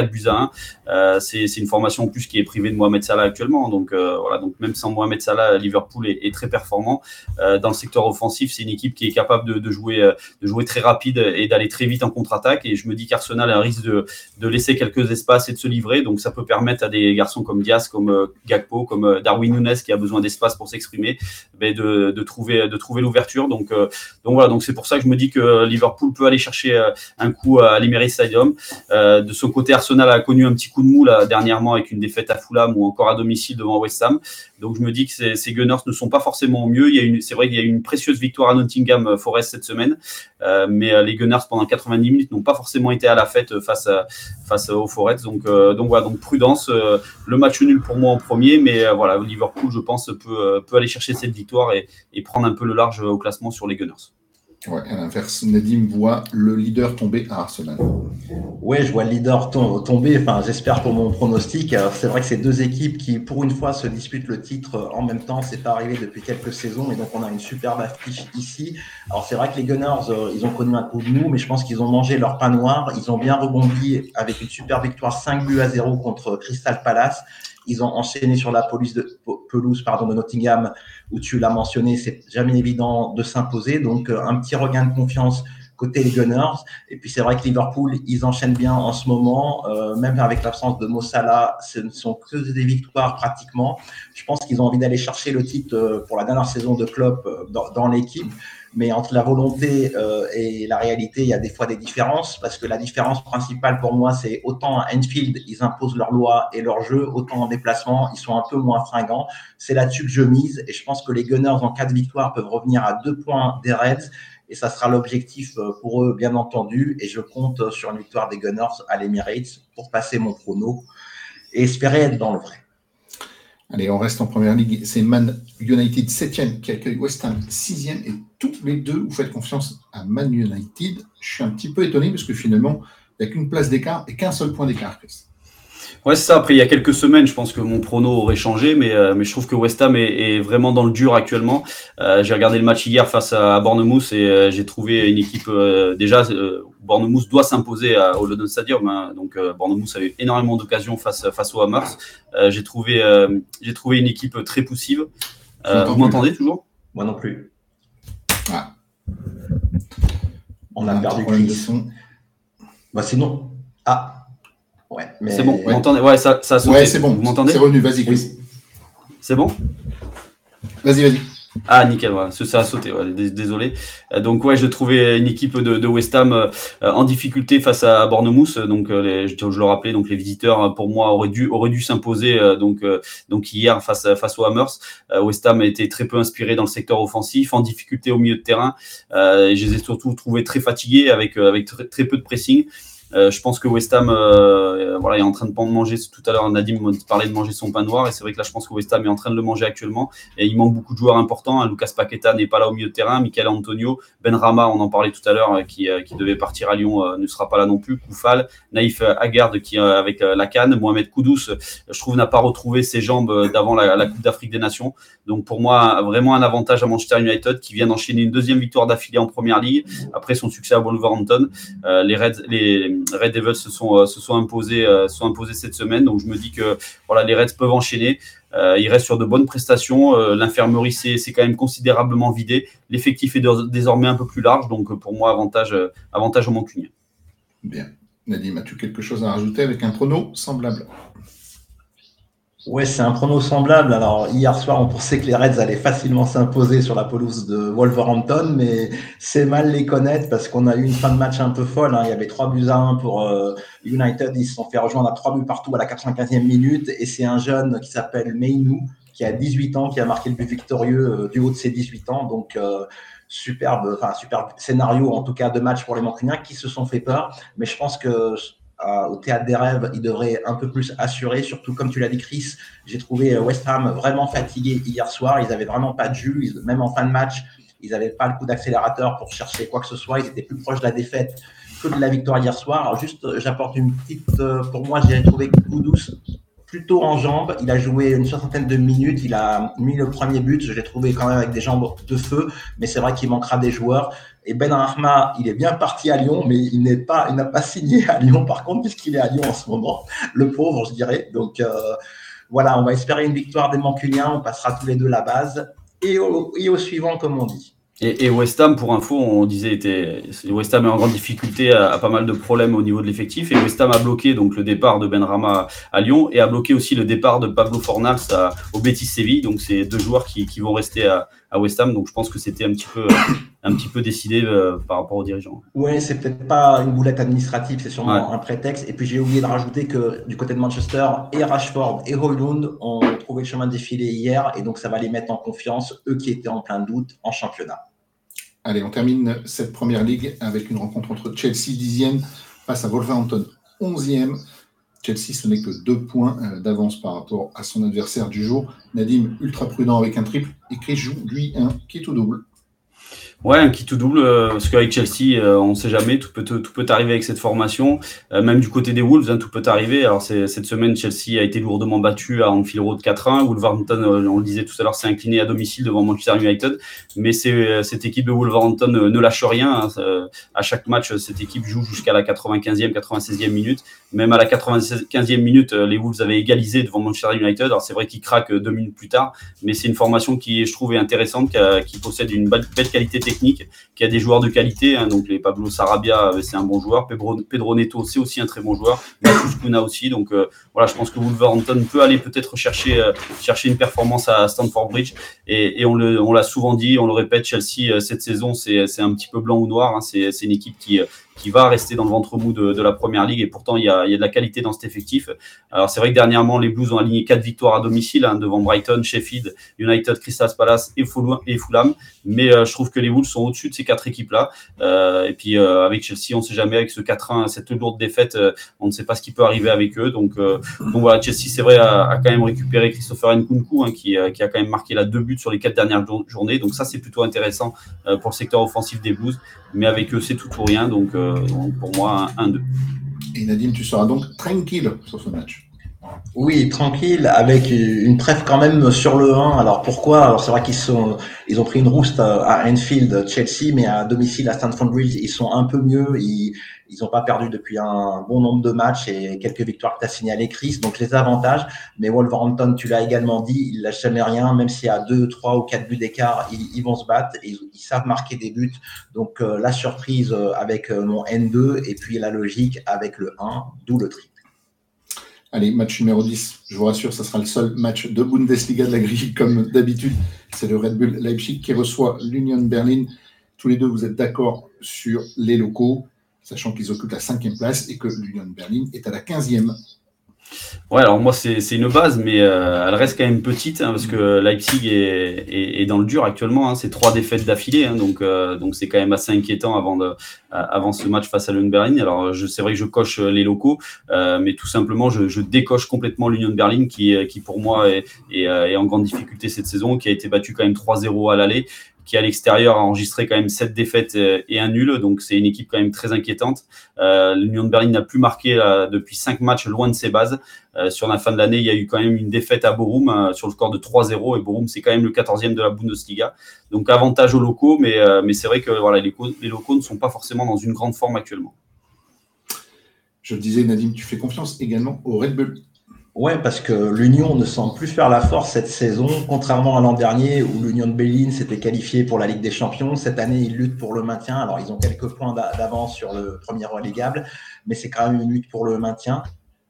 4-1. C'est une formation en plus qui est privée de Mohamed Salah actuellement. Donc voilà, donc même sans Mohamed Salah, Liverpool est très performant. Dans le secteur offensif, c'est une équipe qui est capable de jouer très rapide et d'aller très vite en contre-attaque. Et je me dis qu'Arsenal a un risque de laisser quelques espaces et de se livrer, donc ça peut permettre à des garçons comme Diaz, comme Gakpo, comme Darwin Núñez qui a besoin d'espace pour s'exprimer, de trouver l'ouverture. Donc voilà, donc c'est pour ça que je me dis que Liverpool peut aller chercher un coup à l'Emirates Stadium. De son côté, Arsenal a connu un petit coup de mou là dernièrement avec une défaite à Fulham ou encore à domicile devant West Ham. Donc je me dis que ces Gunners ne sont pas forcément au mieux. C'est vrai qu'il y a eu une précieuse victoire à Nottingham Forest cette semaine, mais les Gunners pendant 90 minutes n'ont pas forcément été à la fête face aux Forests. Donc voilà, donc prudence. Le match nul pour moi en premier, mais voilà, Liverpool, je pense, peut aller chercher cette victoire et prendre un peu le large au classement sur les Gunners. Ouais, à l'inverse, Nadim voit le leader tomber à Arsenal. Oui, je vois le leader tomber, enfin, j'espère pour mon pronostic. Alors, c'est vrai que c'est deux équipes qui, pour une fois, se disputent le titre en même temps. C'est pas arrivé depuis quelques saisons et donc on a une superbe affiche ici. Alors, c'est vrai que les Gunners, ils ont connu un coup de mou, mais je pense qu'ils ont mangé leur pain noir. Ils ont bien rebondi avec une super victoire 5-0 contre Crystal Palace. Ils ont enchaîné sur la pelouse de Nottingham, où tu l'as mentionné, c'est jamais évident de s'imposer. Donc, un petit regain de confiance côté les Gunners. Et puis, c'est vrai que Liverpool, ils enchaînent bien en ce moment, même avec l'absence de Mo Salah, ce ne sont que des victoires pratiquement. Je pense qu'ils ont envie d'aller chercher le titre pour la dernière saison de Klopp dans l'équipe. Mais entre la volonté et la réalité, il y a des fois des différences, parce que la différence principale pour moi, c'est autant à Anfield, ils imposent leur loi et leur jeu, autant en déplacement, ils sont un peu moins fringants. C'est là-dessus que je mise, et je pense que les Gunners, en cas de victoire, peuvent revenir à 2 points des Reds, et ça sera l'objectif pour eux, bien entendu, et je compte sur une victoire des Gunners à l'Emirates pour passer mon prono et espérer être dans le vrai. Allez, on reste en Première Ligue. C'est Man United 7e qui accueille West Ham 6e. Et tous les deux, vous faites confiance à Man United. Je suis un petit peu étonné parce que finalement, il n'y a qu'une place d'écart et qu'un seul point d'écart, Chris. Ouais, c'est ça. Après, il y a quelques semaines, je pense que mon prono aurait changé, mais je trouve que West Ham est vraiment dans le dur actuellement. J'ai regardé le match hier face à Bournemouth et j'ai trouvé une équipe Bournemouth doit s'imposer au London Stadium. Hein, donc Bournemouth a eu énormément d'occasions face aux Hammers. J'ai trouvé une équipe très poussive. Vous m'entendez toujours ? Moi non plus. Ah. On a perdu Chris. Bah sinon. Ah. Ouais, mais... C'est bon, vous m'entendez ? Ouais, ça a sauté. Ouais, c'est bon. Vous m'entendez ? C'est revenu, vas-y, Chris. C'est bon ? Vas-y. Ah, nickel, voilà. Ça a sauté, ouais, désolé. Donc, ouais, je trouvais une équipe de West Ham en difficulté face à Bournemouth. Donc, je le rappelais, donc les visiteurs, pour moi, auraient dû s'imposer donc hier face aux Hammers. West Ham a été très peu inspiré dans le secteur offensif, en difficulté au milieu de terrain. Et je les ai surtout trouvés très fatigués avec très peu de pressing. Je pense que West Ham est en train de manger, tout à l'heure Nadim parlait de manger son pain noir, et c'est vrai que là je pense que West Ham est en train de le manger actuellement, et il manque beaucoup de joueurs importants, hein. Lucas Paqueta n'est pas là au milieu de terrain, Michael Antonio, Benrahma, on en parlait tout à l'heure, qui devait partir à Lyon, ne sera pas là non plus, Koufal, Naïf Aguerd qui avec la CAN, Mohamed Kudus, je trouve n'a pas retrouvé ses jambes d'avant la Coupe d'Afrique des Nations, donc pour moi vraiment un avantage à Manchester United qui vient d'enchaîner une deuxième victoire d'affilée en Première Ligue après son succès à Wolverhampton. Les Red Devils se sont imposés cette semaine, donc je me dis que voilà, les Reds peuvent enchaîner. Il reste sur de bonnes prestations. L'infirmerie s'est quand même considérablement vidée. L'effectif est désormais un peu plus large, donc pour moi avantage au Mancunien. Bien. Nadim, as-tu quelque chose à rajouter avec un prono semblable? Ouais, c'est un prono semblable. Alors, hier soir, on pensait que les Reds allaient facilement s'imposer sur la pelouse de Wolverhampton, mais c'est mal les connaître parce qu'on a eu une fin de match un peu folle, hein. Il y avait 3-1 pour United. Ils se sont fait rejoindre à 3 buts partout à la 95e minute. Et c'est un jeune qui s'appelle Mainoo, qui a 18 ans, qui a marqué le but victorieux du haut de ses 18 ans. Donc, superbe scénario, en tout cas, de match pour les Mancuniens qui se sont fait peur. Mais je pense que au Théâtre des Rêves, il devrait un peu plus assurer, surtout comme tu l'as dit Chris, j'ai trouvé West Ham vraiment fatigué hier soir, ils n'avaient vraiment pas de jus, même en fin de match, ils n'avaient pas le coup d'accélérateur pour chercher quoi que ce soit, ils étaient plus proches de la défaite que de la victoire hier soir. Alors juste, j'apporte une petite, pour moi, j'ai trouvé Kudus plutôt en jambes, il a joué une soixantaine de minutes, il a mis le premier but, je l'ai trouvé quand même avec des jambes de feu, mais c'est vrai qu'il manquera des joueurs. Et Benrahma, il est bien parti à Lyon, mais il n'a pas signé à Lyon par contre, puisqu'il est à Lyon en ce moment, le pauvre, je dirais. Donc voilà, on va espérer une victoire des Mancuniens, on passera tous les deux la base, et au suivant, comme on dit. Et West Ham, pour info, on disait West Ham est en grande difficulté, a pas mal de problèmes au niveau de l'effectif, et West Ham a bloqué donc le départ de Benrahma à Lyon et a bloqué aussi le départ de Pablo Fornals au Betis Séville. Donc c'est deux joueurs qui vont rester à West Ham. Donc je pense que c'était un petit peu décidé par rapport aux dirigeants. Ouais, c'est peut-être pas une boulette administrative, c'est sûrement un prétexte. Et puis j'ai oublié de rajouter que du côté de Manchester, et Rashford et Højlund ont trouvé le chemin de défilé hier, et donc ça va les mettre en confiance, eux qui étaient en plein doute en championnat. Allez, on termine cette première ligue avec une rencontre entre Chelsea 10e face à Wolverhampton 11e. Chelsea, ce n'est que 2 points d'avance par rapport à son adversaire du jour. Nadim, ultra prudent avec un triple. Et Chris joue, lui, un qui tout double. Ouais, un qui tout double, parce qu'avec Chelsea, on ne sait jamais, tout peut arriver avec cette formation. Même du côté des Wolves, tout peut arriver. Alors cette semaine, Chelsea a été lourdement battu à Anfield Road 4-1. Wolverhampton, on le disait tout à l'heure, s'est incliné à domicile devant Manchester United. Mais cette équipe de Wolverhampton ne lâche rien, hein. À chaque match, cette équipe joue jusqu'à la 95e, 96e minute. Même à la 95e minute, les Wolves avaient égalisé devant Manchester United. Alors c'est vrai qu'ils craquent 2 minutes plus tard, mais c'est une formation qui, je trouve, est intéressante, qui possède une belle qualité technique, qui a des joueurs de qualité, hein. Donc les Pablo Sarabia, c'est un bon joueur, Pedro Neto, c'est aussi un très bon joueur, Matheus Cunha aussi. Donc voilà, je pense que Wolverhampton peut aller peut-être chercher une performance à Stamford Bridge, et on l'a souvent dit, on le répète, Chelsea cette saison c'est un petit peu blanc ou noir, hein. C'est une équipe qui va rester dans le ventre mou de la Première Ligue, et pourtant il y a de la qualité dans cet effectif. Alors c'est vrai que dernièrement les Blues ont aligné 4 victoires à domicile, hein, devant Brighton, Sheffield United, Crystal Palace et Fulham, mais je trouve que les Wolves sont au-dessus de ces 4 équipes-là, et puis avec Chelsea, on ne sait jamais, avec ce 4-1, cette lourde défaite, on ne sait pas ce qui peut arriver avec eux, donc voilà, Chelsea c'est vrai a quand même récupéré Christopher Nkunku, hein, qui a quand même marqué 2 buts sur les 4 dernières journées, donc ça c'est plutôt intéressant pour le secteur offensif des Blues, mais avec eux c'est tout ou rien, donc pour moi 1-2. Et Nadim, tu seras donc tranquille sur ce match. Oui, tranquille, avec une trêve quand même sur le 1. Alors pourquoi? Alors c'est vrai ils ont pris une rouste à Anfield, Chelsea, mais à domicile à Stamford Bridge, ils sont un peu mieux. Ils n'ont pas perdu depuis un bon nombre de matchs et quelques victoires que tu as signalées, Chris. Donc les avantages. Mais Wolverhampton, tu l'as également dit, ils ne lâchent jamais rien. Même s'il y a 2, 3 ou 4 buts d'écart, ils vont se battre. Ils savent marquer des buts. Donc la surprise avec mon N2 et puis la logique avec le 1, d'où le triple. Allez, match numéro 10. Je vous rassure, ça sera le seul match de Bundesliga de la grille, comme d'habitude. C'est le Red Bull Leipzig qui reçoit l'Union Berlin. Tous les deux, vous êtes d'accord sur les locaux, sachant qu'ils occupent la 5e place et que l'Union Berlin est à la 15e. Ouais, alors moi c'est une base, mais elle reste quand même petite parce que Leipzig est dans le dur actuellement. C'est 3 défaites d'affilée, donc c'est quand même assez inquiétant avant ce match face à l'Union Berlin. Alors c'est vrai que je coche les locaux, mais tout simplement je décoche complètement l'Union Berlin qui pour moi est en grande difficulté cette saison, qui a été battue quand même 3-0 à l'aller, qui à l'extérieur a enregistré quand même 7 défaites et un nul, donc c'est une équipe quand même très inquiétante. L'Union de Berlin n'a plus marqué depuis 5 matchs loin de ses bases. Sur la fin de l'année, il y a eu quand même une défaite à Bochum sur le score de 3-0, et Bochum c'est quand même le 14e de la Bundesliga. Donc avantage aux locaux, mais c'est vrai que voilà, les locaux ne sont pas forcément dans une grande forme actuellement. Je le disais, Nadim, tu fais confiance également au Red Bull. Ouais, parce que l'Union ne semble plus faire la force cette saison, contrairement à l'an dernier où l'Union de Berlin s'était qualifiée pour la Ligue des Champions. Cette année, ils luttent pour le maintien. Alors, ils ont quelques points d'avance sur le premier relégable, mais c'est quand même une lutte pour le maintien.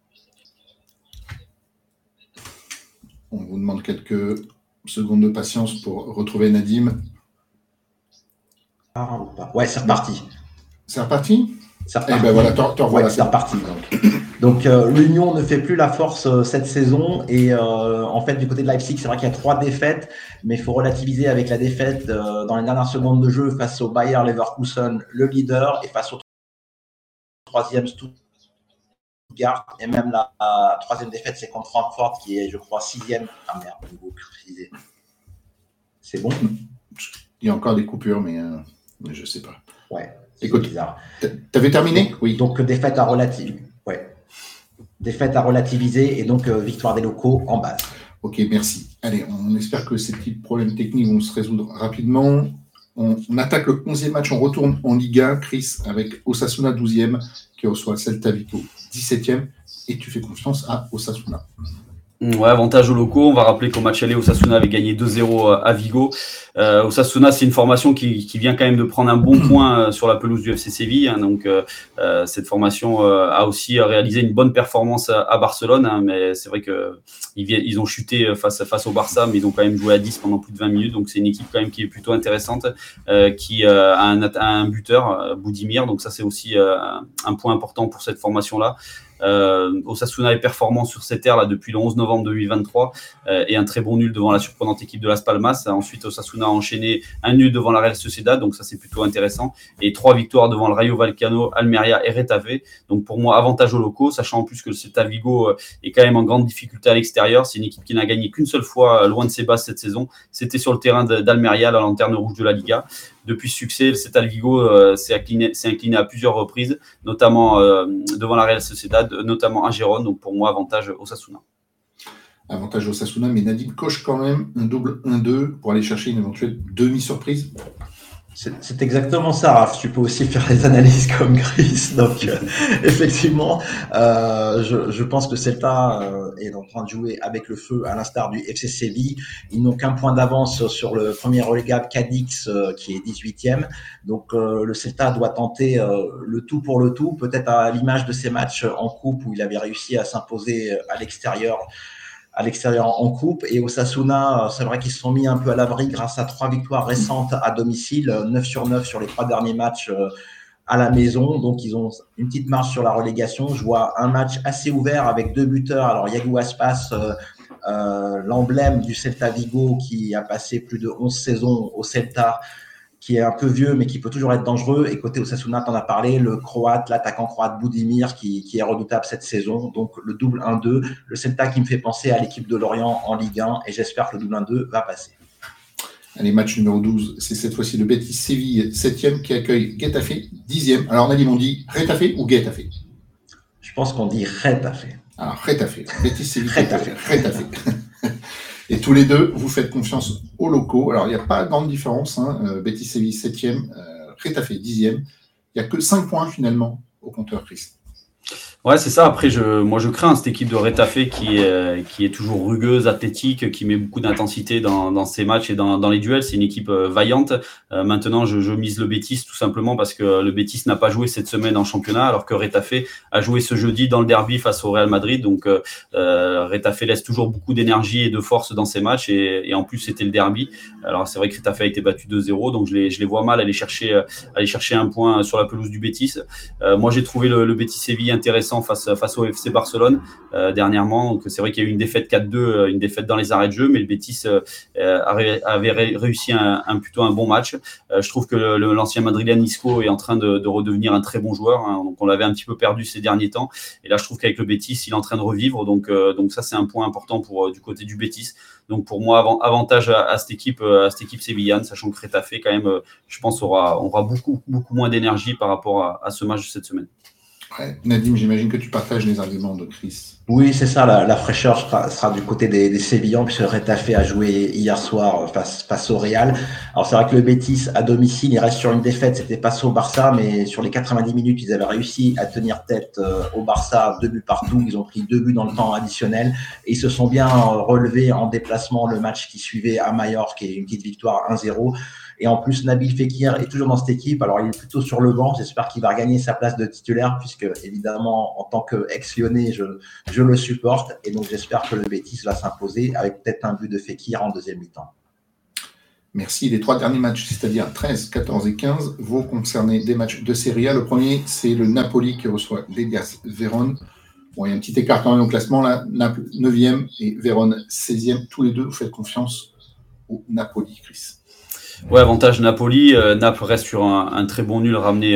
On vous demande quelques secondes de patience pour retrouver Nadim. Ouais, c'est reparti. C'est reparti ? C'est reparti. Eh ben voilà, t'en revois. Ouais, c'est reparti. Donc l'Union ne fait plus la force cette saison, et en fait du côté de Leipzig, c'est vrai qu'il y a 3 défaites, mais il faut relativiser avec la défaite dans les dernières secondes de jeu face au Bayer Leverkusen, le leader, et face au 3e Stuttgart, et même la 3e défaite c'est contre Francfort qui est je crois 6e. Ah merde, on va préciser. C'est bon. Il y a encore des coupures, mais je sais pas. Ouais. Écoute, t'avais terminé ? Oui. Donc défaite à relativiser. Ouais. Défaite à relativiser, et donc victoire des locaux en base. Ok, merci. Allez, on espère que ces petits problèmes techniques vont se résoudre rapidement. On attaque le 11e match, on retourne en Liga, Chris, avec Osasuna 12e, qui reçoit Celta Vigo 17e, et tu fais confiance à Osasuna. Ouais, avantage aux locaux. On va rappeler qu'au match aller, Osasuna avait gagné 2-0 à Vigo. Osasuna, c'est une formation qui vient quand même de prendre un bon point sur la pelouse du FC Séville. Donc, cette formation a aussi réalisé une bonne performance à Barcelone. Mais c'est vrai qu'ils ont chuté face au Barça, mais ils ont quand même joué à 10 pendant plus de 20 minutes. Donc, c'est une équipe quand même qui est plutôt intéressante, qui a un buteur, Boudimir. Donc, ça, c'est aussi un point important pour cette formation-là. Osasuna est performant sur cette ère là depuis le 11 novembre 2023 et un très bon nul devant la surprenante équipe de Las Palmas. Ensuite, Osasuna a enchaîné un nul devant la Real Sociedad, donc ça c'est plutôt intéressant, et 3 victoires devant le Rayo Vallecano, Almeria et Retafe. Donc pour moi, avantage aux locaux, sachant en plus que le Celta Vigo est quand même en grande difficulté à l'extérieur. C'est une équipe qui n'a gagné qu'une seule fois loin de ses bases cette saison. C'était sur le terrain d'Almeria, la lanterne rouge de la Liga. Depuis ce succès, le Celta Vigo s'est incliné à plusieurs reprises, notamment devant la Real Sociedad, notamment à Gérone. Donc pour moi, avantage Osasuna. Avantage Osasuna, mais Nadim coche quand même un double 1-2 pour aller chercher une éventuelle demi-surprise. C'est exactement ça, Raph. Tu peux aussi faire les analyses comme Chris. Donc, effectivement, je pense que Celta est en train de jouer avec le feu, à l'instar du FC Séville. Ils n'ont qu'un point d'avance sur le premier relégable Cadix, qui est 18e. Donc, le Celta doit tenter le tout pour le tout, peut-être à l'image de ses matchs en coupe où il avait réussi à s'imposer à l'extérieur en coupe. Et Osasuna, c'est vrai qu'ils se sont mis un peu à l'abri grâce à 3 victoires récentes à domicile, 9/9 sur les 3 derniers matchs à la maison. Donc, ils ont une petite marge sur la relégation. Je vois un match assez ouvert avec 2 buteurs. Alors, Iago Aspas, l'emblème du Celta Vigo, qui a passé plus de 11 saisons au Celta, qui est un peu vieux, mais qui peut toujours être dangereux. Et côté Osasuna, tu en as parlé, l'attaquant croate Boudimir, qui est redoutable cette saison. Donc, le double 1-2. Le Celta qui me fait penser à l'équipe de Lorient en Ligue 1. Et j'espère que le double 1-2 va passer. Allez, match numéro 12, c'est cette fois-ci le Betis Séville 7e qui accueille Getafe 10e. Alors, Nadim, on dit Retafe ou Getafe ? Je pense qu'on dit Retafe. Alors, Retafe. Betis Séville, Retafe. Et tous les deux, vous faites confiance aux locaux. Alors, il n'y a pas grande différence. Betis Séville 7e, Retafe 10e. Il n'y a que 5 points finalement au compteur, Chris. Ouais, c'est ça. Après, moi, je crains cette équipe de Retafe qui est toujours rugueuse, athlétique, qui met beaucoup d'intensité dans ses matchs et dans les duels. C'est une équipe vaillante. Maintenant, je mise le Betis tout simplement parce que le Betis n'a pas joué cette semaine en championnat, alors que Retafe a joué ce jeudi dans le derby face au Real Madrid. Donc, Retafe laisse toujours beaucoup d'énergie et de force dans ses matchs, et en plus, c'était le derby. Alors, c'est vrai que Retafe a été battu 2-0, donc je les vois mal aller chercher un point sur la pelouse du Betis. Moi, j'ai trouvé le Betis Séville intéressant intéressant face au FC Barcelone dernièrement. Donc c'est vrai qu'il y a eu une défaite 4-2, une défaite dans les arrêts de jeu, mais le Betis avait réussi plutôt un bon match. Je trouve que l'ancien madrilène Isco est en train de redevenir un très bon joueur, hein. Donc on l'avait un petit peu perdu ces derniers temps, et là je trouve qu'avec le Betis il est en train de revivre, donc ça c'est un point important du côté du Betis. Donc pour moi, avantage à cette équipe sévillane, sachant que Retafe quand même, je pense aura beaucoup moins d'énergie par rapport à ce match de cette semaine. Ouais. Nadim, j'imagine que tu partages les arguments de Chris. Oui, c'est ça, la fraîcheur sera du côté des Sévillans, puisque Retafe a joué hier soir face au Real. Alors c'est vrai que le Betis à domicile, il reste sur une défaite, c'était face au Barça, mais sur les 90 minutes, ils avaient réussi à tenir tête au Barça, 2 buts partout, ils ont pris 2 buts dans le temps additionnel, et ils se sont bien relevés en déplacement le match qui suivait à Majorque, qui est une petite victoire 1-0. Et en plus, Nabil Fekir est toujours dans cette équipe. Alors, il est plutôt sur le banc. J'espère qu'il va regagner sa place de titulaire, puisque, évidemment, en tant qu'ex-lyonnais, je le supporte. Et donc, j'espère que le Betis va s'imposer avec peut-être un but de Fekir en deuxième mi-temps. Merci. Les 3 derniers matchs, c'est-à-dire 13, 14 et 15, vont concerner des matchs de Serie A. Le premier, c'est le Napoli qui reçoit l'Hellas Vérone. Bon, il y a un petit écart quand même au classement, là. Naples 9e et Vérone 16e. Tous les deux, vous faites confiance au Napoli, Chris. Ouais, avantage Napoli. Naples reste sur un très bon nul ramené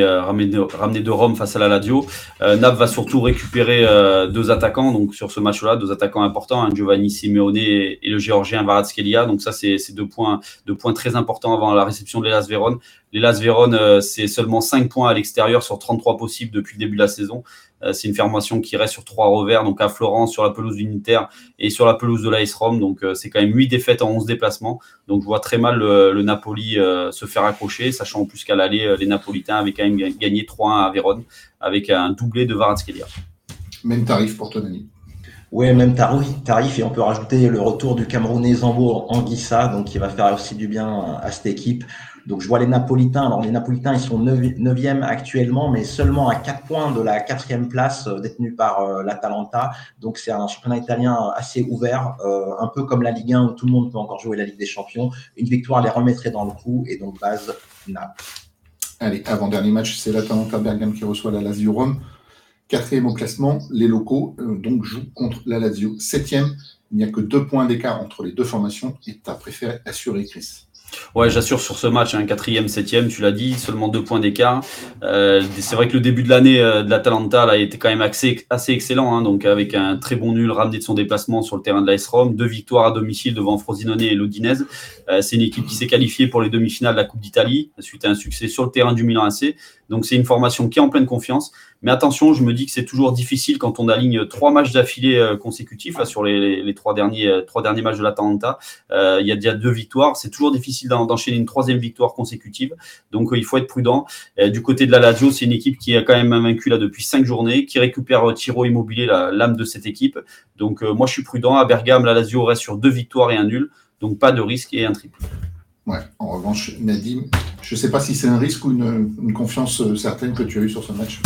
de Rome face à la Lazio. Naples va surtout récupérer 2 attaquants, donc sur ce match-là, 2 attaquants importants, hein, Giovanni Simeone et le Géorgien Kvaratskhelia. Donc ça, c'est 2 points très importants avant la réception de l'Hellas Vérone. L'Hellas Vérone, c'est seulement 5 points à l'extérieur sur 33 possibles depuis le début de la saison. C'est une formation qui reste sur 3 revers, donc à Florence, sur la pelouse du Inter et sur la pelouse de l'AS Rome. Donc c'est quand même 8 défaites en 11 déplacements. Donc je vois très mal le Napoli se faire accrocher, sachant en plus qu'à l'aller, les Napolitains avaient quand même gagné 3-1 à Vérone avec un doublé de Kvaratskhelia. Même tarif pour toi, Denis. Oui, même tarif, et on peut rajouter le retour du Camerounais Zambo Anguissa, donc qui va faire aussi du bien à cette équipe. Donc je vois les Napolitains. Alors les Napolitains, ils sont 9e actuellement, mais seulement à 4 points de la 4e place détenue par l'Atalanta. Donc c'est un championnat italien assez ouvert, un peu comme la Ligue 1 où tout le monde peut encore jouer la Ligue des Champions. Une victoire les remettrait dans le coup, et donc base Naples. Allez, avant-dernier match, c'est l'Atalanta Bergame qui reçoit la Lazio Rome. 4e au classement, les locaux donc jouent contre la Lazio. 7e, il n'y a que 2 points d'écart entre les deux formations, et tu as préféré assurer, Chris. Ouais, j'assure sur ce match, 4e, 7e, tu l'as dit, seulement 2 points d'écart. C'est vrai que le début de l'année de l'Atalanta là, a été quand même assez excellent, hein, donc avec un très bon nul ramené de son déplacement sur le terrain de l'AS Rome, 2 victoires à domicile devant Frosinone et l'Udinese. C'est une équipe qui s'est qualifiée pour les demi-finales de la Coupe d'Italie suite à un succès sur le terrain du Milan AC. Donc c'est une formation qui est en pleine confiance. Mais attention, je me dis que c'est toujours difficile quand on aligne 3 matchs d'affilée consécutifs là, sur les 3 derniers matchs de l'Atalanta. Il y a déjà 2 victoires. C'est toujours difficile d'enchaîner une 3e victoire consécutive. Donc il faut être prudent. Du côté de la Lazio, c'est une équipe qui est quand même invaincue là depuis 5 journées, qui récupère Ciro Immobile, l'âme de cette équipe. Donc moi je suis prudent. À Bergame, la Lazio reste sur 2 victoires et un nul. Donc pas de risque et un triple. Ouais, en revanche, Nadim, je ne sais pas si c'est un risque ou une confiance certaine que tu as eue sur ce match.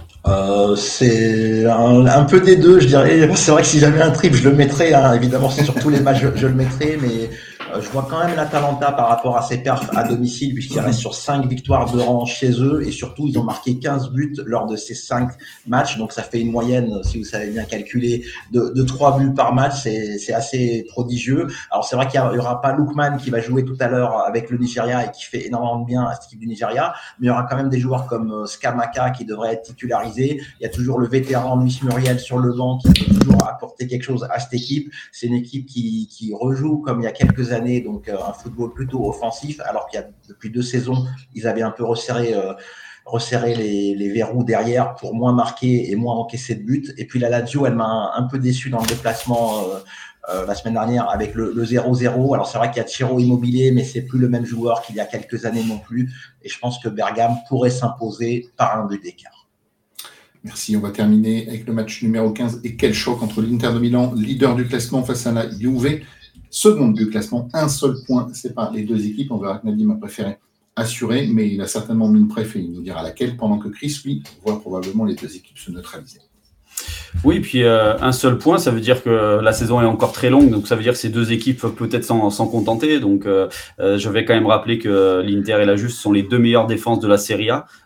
C'est un peu des deux, je dirais. C'est vrai que si j'avais un triple, je le mettrais, hein. Évidemment, c'est sur tous les matchs, je le mettrais, mais je vois quand même l'Atalanta par rapport à ses perfs à domicile, puisqu'ils restent sur 5 victoires de rang chez eux, et surtout, ils ont marqué 15 buts lors de ces 5 matchs, donc ça fait une moyenne, si vous savez bien calculer, de 3 buts par match. C'est assez prodigieux. Alors c'est vrai qu'il y aura pas Lookman qui va jouer tout à l'heure avec le Nigeria et qui fait énormément de bien à cette équipe du Nigeria, mais il y aura quand même des joueurs comme Skamaka qui devraient être titularisés. Il y a toujours le vétéran Luis Muriel sur le banc qui peut toujours apporter quelque chose à cette équipe. C'est une équipe qui rejoue comme il y a quelques années, donc un football plutôt offensif, alors qu'il y a depuis 2 saisons, ils avaient un peu resserré les verrous derrière pour moins marquer et moins encaisser de buts. Et puis la Lazio, elle m'a un peu déçu dans le déplacement la semaine dernière avec le 0-0. Alors c'est vrai qu'il y a Ciro Immobile, mais c'est plus le même joueur qu'il y a quelques années non plus. Et je pense que Bergame pourrait s'imposer par un but d'écart. Merci, on va terminer avec le match numéro 15. Et quel choc entre l'Inter de Milan, leader du classement, face à la Juve, seconde du classement. Un seul point sépare les 2 équipes. On verra que Nadim a préféré assurer, mais il a certainement mis une préf et il nous dira laquelle, pendant que Chris, lui, voit probablement les 2 équipes se neutraliser. Oui, puis un seul point, ça veut dire que la saison est encore très longue, donc ça veut dire que ces 2 équipes peuvent peut-être s'en contenter. Donc je vais quand même rappeler que l'Inter et la Juve sont les 2 meilleures défenses de la Serie A.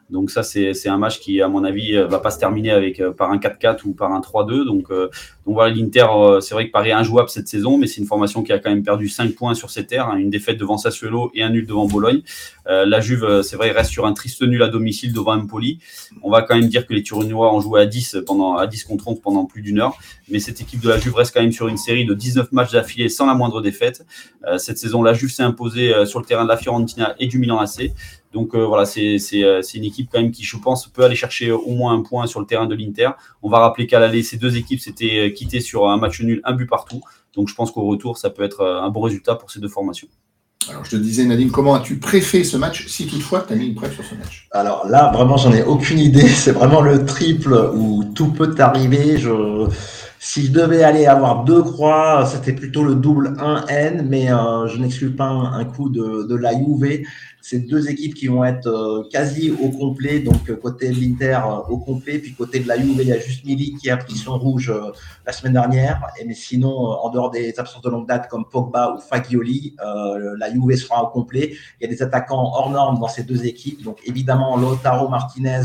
Donc ça, c'est un match qui, à mon avis, va pas se terminer par un 4-4 ou par un 3-2. Donc voilà, l'Inter, c'est vrai que paraît injouable cette saison, mais c'est une formation qui a quand même perdu 5 points sur ses terres, une défaite devant Sassuolo et un nul devant Bologne. La Juve, c'est vrai, reste sur un triste nul à domicile devant Empoli. On va quand même dire que les Turinois ont joué à 10 contre 11 pendant plus d'une heure, mais cette équipe de la Juve reste quand même sur une série de 19 matchs d'affilée sans la moindre défaite. Cette saison, la Juve s'est imposée sur le terrain de la Fiorentina et du Milan AC. Donc voilà, c'est une équipe quand même qui, je pense, peut aller chercher au moins un point sur le terrain de l'Inter. On va rappeler qu'à l'aller, ces deux équipes s'étaient quittées sur un match nul, un but partout. Donc je pense qu'au retour, ça peut être un bon résultat pour ces deux formations. Alors je te disais, Nadine, comment as-tu préféré ce match, si toutefois tu as mis une préf sur ce match? Alors là, vraiment, j'en ai aucune idée. C'est vraiment le triple où tout peut arriver. Si je devais aller avoir 2 croix, c'était plutôt le double 1N, mais je n'exclus pas un coup de la Juve. C'est deux équipes qui vont être quasi au complet, donc côté de l'Inter au complet, puis côté de la Juve, il y a juste Milik qui a pris son rouge la semaine dernière, mais sinon, en dehors des absences de longue date comme Pogba ou Fagioli, la Juve sera au complet. Il y a des attaquants hors normes dans ces deux équipes, donc évidemment Lautaro Martinez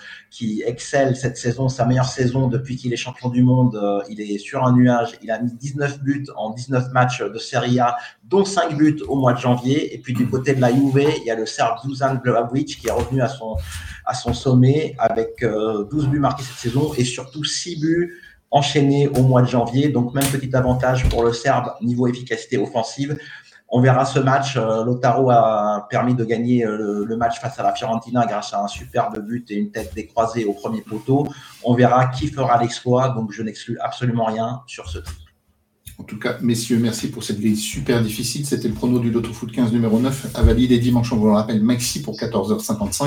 qui excelle cette saison, sa meilleure saison depuis qu'il est champion du monde, il est sur un nuage, il a mis 19 buts en 19 matchs de Serie A, dont 5 buts au mois de janvier. Et puis du côté de la Juve, il y a le Serbe Dusan Vlahovic qui est revenu à son sommet avec 12 buts marqués cette saison et surtout 6 buts enchaînés au mois de janvier. Donc même petit avantage pour le Serbe niveau efficacité offensive. On verra ce match. Lautaro a permis de gagner le match face à la Fiorentina grâce à un superbe but et une tête décroisée au premier poteau. On verra qui fera l'exploit. Donc je n'exclus absolument rien sur ce triple. En tout cas, messieurs, merci pour cette grille super difficile. C'était le prono du Loto Foot 15 numéro 9 à valider dimanche, on vous le rappelle, maxi pour 14h55.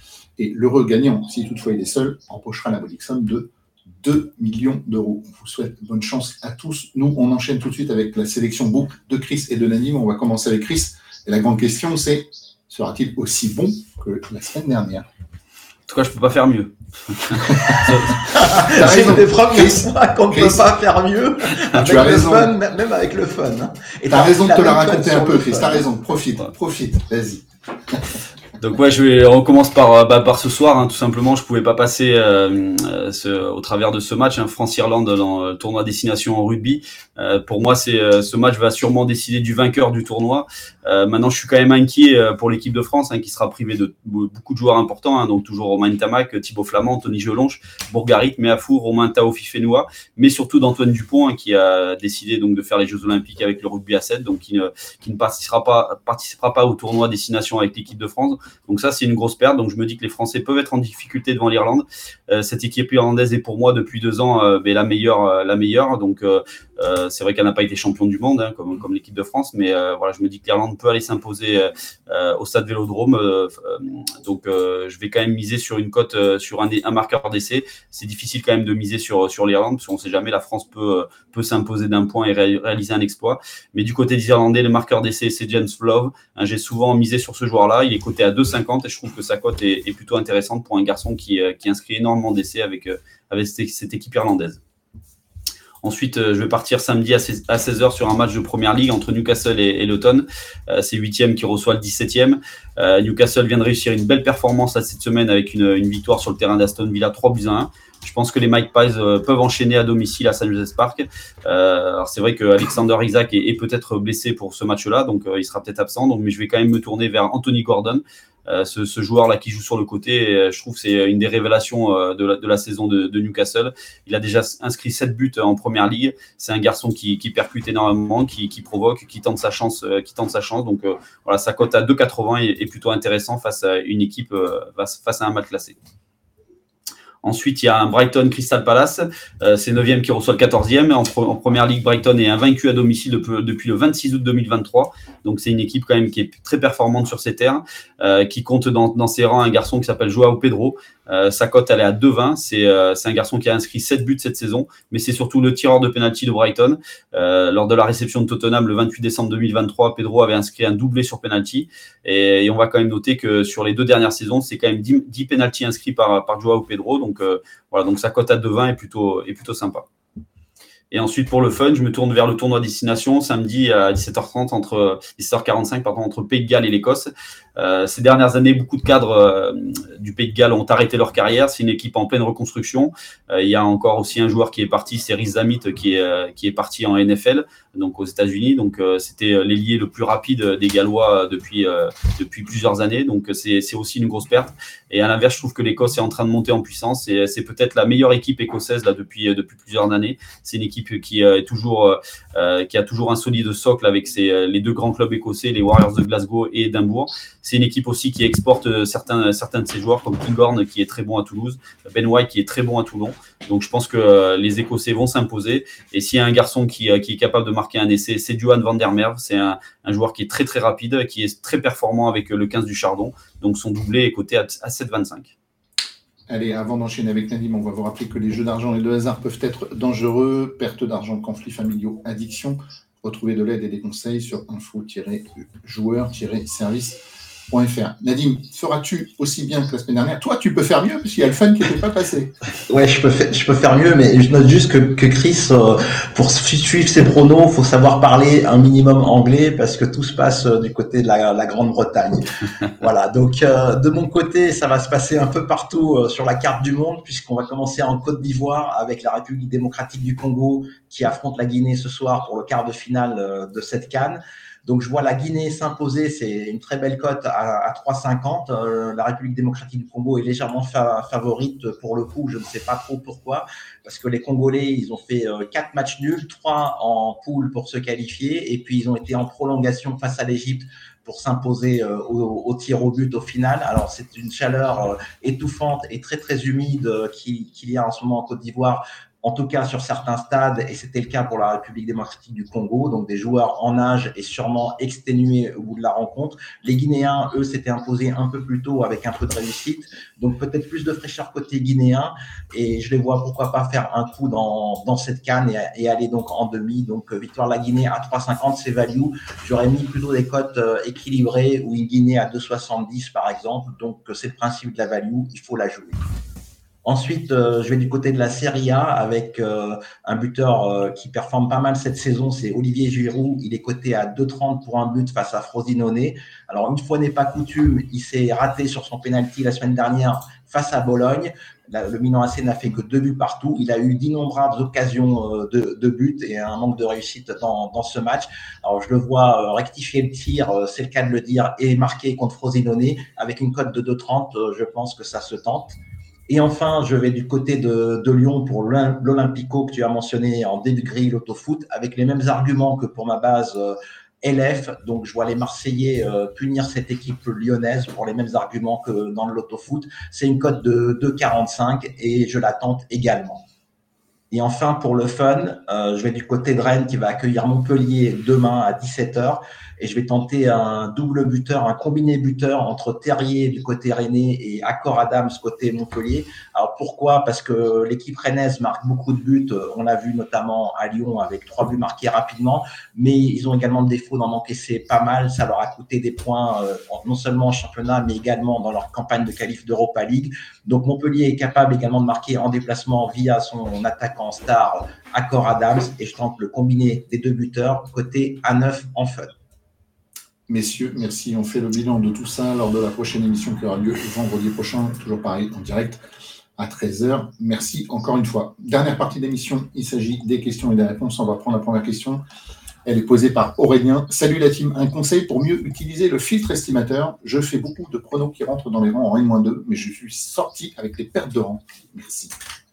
Et l'heureux gagnant, si toutefois il est seul, empochera la modique somme de 2 millions d'euros. On vous souhaite bonne chance à tous. Nous, on enchaîne tout de suite avec la sélection boucle de Chris et de Nadine. On va commencer avec Chris. Et la grande question, c'est, sera-t-il aussi bon que la semaine dernière? En tout cas, je ne peux pas faire mieux. C'est une des premières fois qu'on ne peut pas faire mieux. Tu as raison. Fun, même avec le fun. Tu as raison de te la raconter un peu, Chris. Tu as raison. Profite. Vas-y. Donc ouais, on commence par ce soir, tout simplement. Je pouvais pas passer au travers de ce match, France-Irlande dans le tournoi destination en rugby. Pour moi, ce match va sûrement décider du vainqueur du tournoi. Maintenant, je suis quand même inquiet pour l'équipe de France, qui sera privée de beaucoup de joueurs importants, donc toujours Romain Ntamak, Thibaut Flamand, Tony Gelonche, Bourgarit, Meafou, Romain Taofi-Fenoua, mais surtout d'Antoine Dupont, qui a décidé donc de faire les Jeux Olympiques avec le rugby à 7, donc qui ne participera pas au tournoi destination avec l'équipe de France. Donc ça, c'est une grosse perte. Donc je me dis que les Français peuvent être en difficulté devant l'Irlande. Cette équipe irlandaise est pour moi depuis 2 ans la meilleure. Donc c'est vrai qu'elle n'a pas été champion du monde comme l'équipe de France, mais voilà, je me dis que l'Irlande peut aller s'imposer au Stade Vélodrome. Donc je vais quand même miser sur une cote sur un marqueur d'essai. C'est difficile quand même de miser sur l'Irlande parce qu'on ne sait jamais. La France peut s'imposer d'un point et réaliser un exploit. Mais du côté des Irlandais, le marqueur d'essai, c'est James Love. J'ai souvent misé sur ce joueur-là. Il est coté à 2,50 et je trouve que sa cote est plutôt intéressante pour un garçon qui inscrit énormément d'essais avec cette équipe irlandaise. Ensuite, je vais partir samedi à 16h sur un match de Première Ligue entre Newcastle et Luton. C'est 8e qui reçoit le 17e. Newcastle vient de réussir une belle performance cette semaine avec une victoire sur le terrain d'Aston Villa, 3-1. Je pense que les Magpies peuvent enchaîner à domicile à St. James's Park. Alors c'est vrai qu'Alexander Isak est peut-être blessé pour ce match-là, donc il sera peut-être absent. Mais je vais quand même me tourner vers Anthony Gordon, ce joueur-là qui joue sur le côté. Je trouve que c'est une des révélations de la saison de Newcastle. Il a déjà inscrit 7 buts en Première Ligue. C'est un garçon qui percute énormément, qui provoque, qui tente sa chance. Donc voilà, sa cote à 2,80 est plutôt intéressant face à une équipe, face à un mal classé. Ensuite, il y a un Brighton Crystal Palace. C'est 9e qui reçoit le 14e. En Première Ligue, Brighton est invaincu à domicile depuis le 26 août 2023. Donc, c'est une équipe quand même qui est très performante sur ses terres, qui compte dans ses rangs un garçon qui s'appelle Joao Pedro. Sa cote, elle est à 2,20. C'est un garçon qui a inscrit 7 buts cette saison, mais c'est surtout le tireur de pénalty de Brighton. Lors de la réception de Tottenham le 28 décembre 2023, Pedro avait inscrit un doublé sur pénalty. Et on va quand même noter que sur les 2 dernières saisons, c'est quand même 10 pénaltys inscrits par Joao Pedro. Donc voilà, donc sa cote à 2,20 est plutôt sympa. Et ensuite, pour le fun, je me tourne vers le tournoi destination samedi à 17h45 entre Pays de Galles et l'Écosse. Ces dernières années, beaucoup de cadres du Pays de Galles ont arrêté leur carrière. C'est une équipe en pleine reconstruction. Il y a encore aussi un joueur qui est parti, c'est Riz Zamit qui est parti en NFL, donc aux États-Unis. Donc c'était l'ailier le plus rapide des Gallois depuis plusieurs années. Donc c'est aussi une grosse perte. Et à l'inverse, je trouve que l'Écosse est en train de monter en puissance. Et c'est peut-être la meilleure équipe écossaise là depuis plusieurs années. C'est une équipe qui a toujours un solide socle avec les deux grands clubs écossais, les Warriors de Glasgow et Édimbourg. C'est une équipe aussi qui exporte certains de ses joueurs, comme Kinghorn qui est très bon à Toulouse, Ben White qui est très bon à Toulon. Donc je pense que les Écossais vont s'imposer. Et s'il y a un garçon qui est capable de marquer un essai, c'est Johan van der Merwe. C'est un joueur qui est très très rapide, qui est très performant avec le 15 du Chardon. Donc son doublé est coté à 7,25. Allez, avant d'enchaîner avec Nadim, on va vous rappeler que les jeux d'argent et de hasard peuvent être dangereux. Perte d'argent, conflits familiaux, addiction. Retrouvez de l'aide et des conseils sur info-joueur-service.fr. Nadim, feras-tu aussi bien que la semaine dernière? Toi, tu peux faire mieux, puisqu'il y a le fan qui n'était pas passé. Ouais, je peux faire mieux, mais je note juste que Chris, pour suivre ses pronos, faut savoir parler un minimum anglais, parce que tout se passe du côté de la Grande-Bretagne. Voilà, donc de mon côté, ça va se passer un peu partout sur la carte du monde, puisqu'on va commencer en Côte d'Ivoire avec la République démocratique du Congo qui affronte la Guinée ce soir pour le quart de finale de cette CAN. Donc, je vois la Guinée s'imposer, c'est une très belle cote à 3,50. La République démocratique du Congo est légèrement favorite pour le coup. Je ne sais pas trop pourquoi, parce que les Congolais, ils ont fait 4 matchs nuls, 3 en poule pour se qualifier, et puis ils ont été en prolongation face à l'Égypte pour s'imposer au tir au but au final. Alors, c'est une chaleur étouffante et très, très humide qu'il y a en ce moment en Côte d'Ivoire, en tout cas sur certains stades, et c'était le cas pour la République démocratique du Congo, donc des joueurs en âge et sûrement exténués au bout de la rencontre. Les Guinéens, eux, s'étaient imposés un peu plus tôt avec un peu de réussite, donc peut-être plus de fraîcheur côté guinéen, et je les vois pourquoi pas faire un coup dans cette CAN et aller donc en demi. Donc victoire de la Guinée à 3,50, c'est value. J'aurais mis plutôt des cotes équilibrées, ou une Guinée à 2,70 par exemple, donc c'est le principe de la value, il faut la jouer. Ensuite, je vais du côté de la Serie A avec un buteur qui performe pas mal cette saison, c'est Olivier Giroud. Il est coté à 2,30 pour un but face à Frosinone. Alors, une fois n'est pas coutume, il s'est raté sur son penalty la semaine dernière face à Bologne. Le Milan AC n'a fait que 2 buts partout. Il a eu d'innombrables occasions de buts et un manque de réussite dans ce match. Alors, je le vois rectifier le tir, c'est le cas de le dire, et marquer contre Frosinone avec une cote de 2,30. Je pense que ça se tente. Et enfin, je vais du côté de Lyon pour l'Olympico que tu as mentionné en début de grille, l'autofoot, avec les mêmes arguments que pour ma base LF. Donc, je vois les Marseillais punir cette équipe lyonnaise pour les mêmes arguments que dans le l'autofoot. C'est une cote de 2,45 et je la tente également. Et enfin, pour le fun, je vais du côté de Rennes qui va accueillir Montpellier demain à 17h. Et je vais tenter un double buteur, un combiné buteur entre Terrier du côté rennais et Accor Adams côté Montpellier. Alors pourquoi? Parce que l'équipe rennaise marque beaucoup de buts. On l'a vu notamment à Lyon avec 3 buts marqués rapidement. Mais ils ont également le défaut d'en encaisser pas mal. Ça leur a coûté des points non seulement en championnat, mais également dans leur campagne de qualif d'Europa League. Donc Montpellier est capable également de marquer en déplacement via son attaquant star Accor Adams. Et je tente le combiné des 2 buteurs côté A9 en fun. Messieurs, merci. On fait le bilan de tout ça lors de la prochaine émission qui aura lieu vendredi prochain, toujours pareil, en direct à 13h. Merci encore une fois. Dernière partie d'émission, il s'agit des questions et des réponses. On va prendre la première question. Elle est posée par Aurélien. Salut la team, un conseil pour mieux utiliser le filtre estimateur. Je fais beaucoup de pronos qui rentrent dans les rangs en N-2, mais je suis sorti avec les pertes de rang. Merci.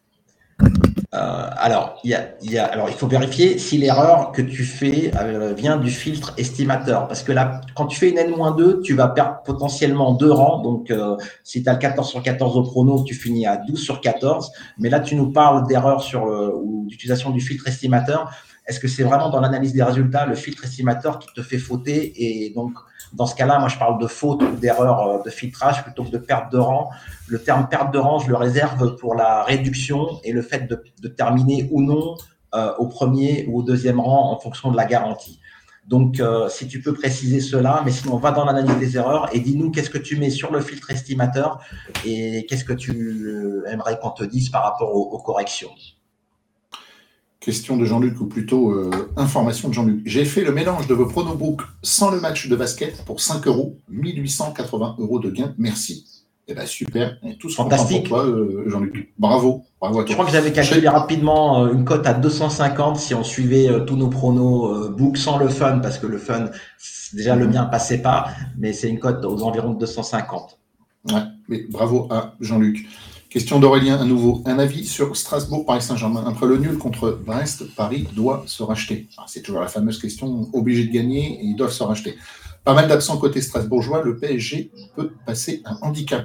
Alors, il faut vérifier si l'erreur que tu fais vient du filtre estimateur. Parce que là, quand tu fais une N-2, tu vas perdre potentiellement 2 rangs. Donc, si tu as le 14 sur 14 au prono, tu finis à 12 sur 14. Mais là, tu nous parles d'erreur ou d'utilisation du filtre estimateur. Est-ce que c'est vraiment dans l'analyse des résultats le filtre estimateur qui te fait fauter? Et donc, dans ce cas-là, moi, je parle de faute ou d'erreur de filtrage plutôt que de perte de rang. Le terme perte de rang, je le réserve pour la réduction et le fait de terminer ou non au premier ou au deuxième rang en fonction de la garantie. Donc, si tu peux préciser cela, mais sinon, on va dans l'analyse des erreurs et dis-nous qu'est-ce que tu mets sur le filtre estimateur et qu'est-ce que tu aimerais qu'on te dise par rapport aux corrections. Question de Jean-Luc, ou plutôt information de Jean-Luc. J'ai fait le mélange de vos pronobooks sans le match de basket pour 5 €, 1880 € de gain. Merci. Eh ben, super, on est tous fantastique contents pour toi, Jean-Luc. Bravo à toi. Je crois que j'avais calculé rapidement une cote à 250 si on suivait tous nos pronos book sans le fun, parce que le fun, déjà le mien passait pas, mais c'est une cote aux environs de 250. Ouais, mais bravo à Jean-Luc. Question d'Aurélien à nouveau. Un avis sur Strasbourg, Paris Saint-Germain. Après le nul contre Brest, Paris doit se racheter. C'est toujours la fameuse question, obligé de gagner et ils doivent se racheter. Pas mal d'absents côté strasbourgeois, le PSG peut passer un handicap.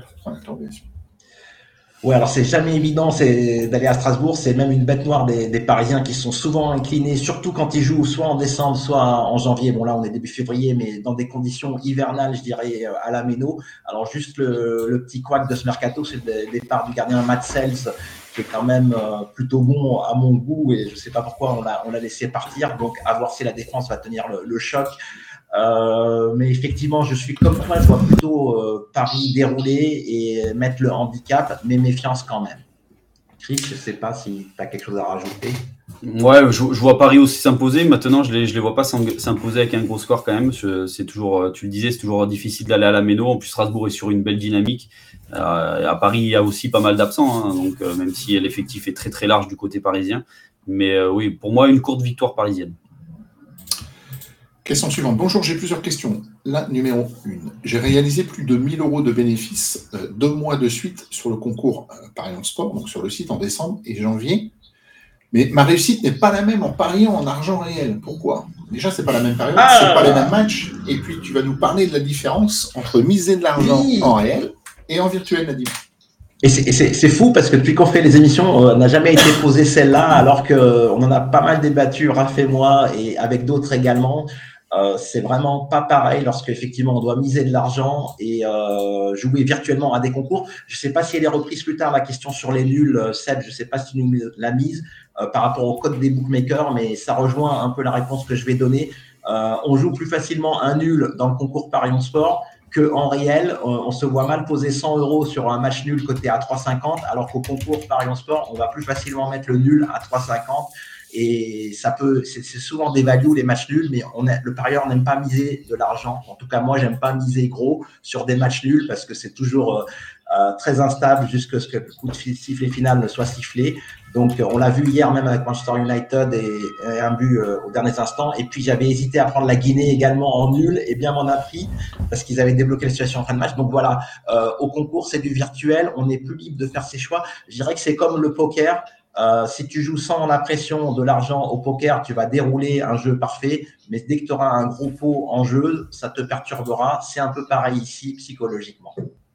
Ouais, alors c'est jamais évident d'aller à Strasbourg, c'est même une bête noire des Parisiens qui sont souvent inclinés, surtout quand ils jouent soit en décembre, soit en janvier. Bon là on est début février, mais dans des conditions hivernales, je dirais, à la Méno. Alors juste le petit couac de ce mercato, c'est le départ du gardien Matt Sells, qui est quand même plutôt bon à mon goût, et je sais pas pourquoi on l'a laissé partir. Donc à voir si la défense va tenir le choc. Mais effectivement, je suis comme toi, je vois plutôt Paris dérouler et mettre le handicap, mais méfiance quand même. Chris, je ne sais pas si tu as quelque chose à rajouter. Ouais, je vois Paris aussi s'imposer. Maintenant, je les vois pas s'imposer avec un gros score quand même. C'est toujours, tu le disais, c'est toujours difficile d'aller à la Méno. En plus, Strasbourg est sur une belle dynamique. À Paris, il y a aussi pas mal d'absents, hein, donc même si l'effectif est très très large du côté parisien. Mais oui, pour moi, une courte victoire parisienne. Question suivante. Bonjour, j'ai plusieurs questions. La numéro 1. J'ai réalisé plus de 1 000 € de bénéfices 2 mois de suite sur le concours Parions Sport, donc sur le site en décembre et janvier. Mais ma réussite n'est pas la même en pariant en argent réel. Pourquoi ? Déjà, c'est pas la même période, c'est pas les mêmes matchs. Et puis, tu vas nous parler de la différence entre miser de l'argent en réel et en virtuel, Nadim. Et c'est fou parce que depuis qu'on fait les émissions, on n'a jamais été posé celle-là, alors qu'on en a pas mal débattu, Raph et moi, et avec d'autres également. C'est vraiment pas pareil lorsque effectivement on doit miser de l'argent et jouer virtuellement à des concours. Je sais pas si elle est reprise plus tard, la question sur les nuls, Seb, je sais pas si tu nous l'as mise par rapport au code des bookmakers, mais ça rejoint un peu la réponse que je vais donner. On joue plus facilement un nul dans le concours Parions Sport qu'en réel. On se voit mal poser 100 € sur un match nul coté à 3,50, alors qu'au concours Parions Sport, on va plus facilement mettre le nul à 3,50. Et c'est souvent des values, les matchs nuls, mais le parieur n'aime pas miser de l'argent. En tout cas, moi, j'aime pas miser gros sur des matchs nuls parce que c'est toujours très instable jusqu'à ce que le coup de sifflet final ne soit sifflé. Donc, on l'a vu hier même avec Manchester United et un but aux derniers instants. Et puis, j'avais hésité à prendre la Guinée également en nul, et bien m'en a pris parce qu'ils avaient débloqué la situation en fin de match. Donc voilà, au concours, c'est du virtuel. On est plus libre de faire ses choix. Je dirais que c'est comme le poker. Si tu joues sans la pression de l'argent au poker, tu vas dérouler un jeu parfait, mais dès que tu auras un gros pot en jeu, ça te perturbera. C'est un peu pareil ici, psychologiquement.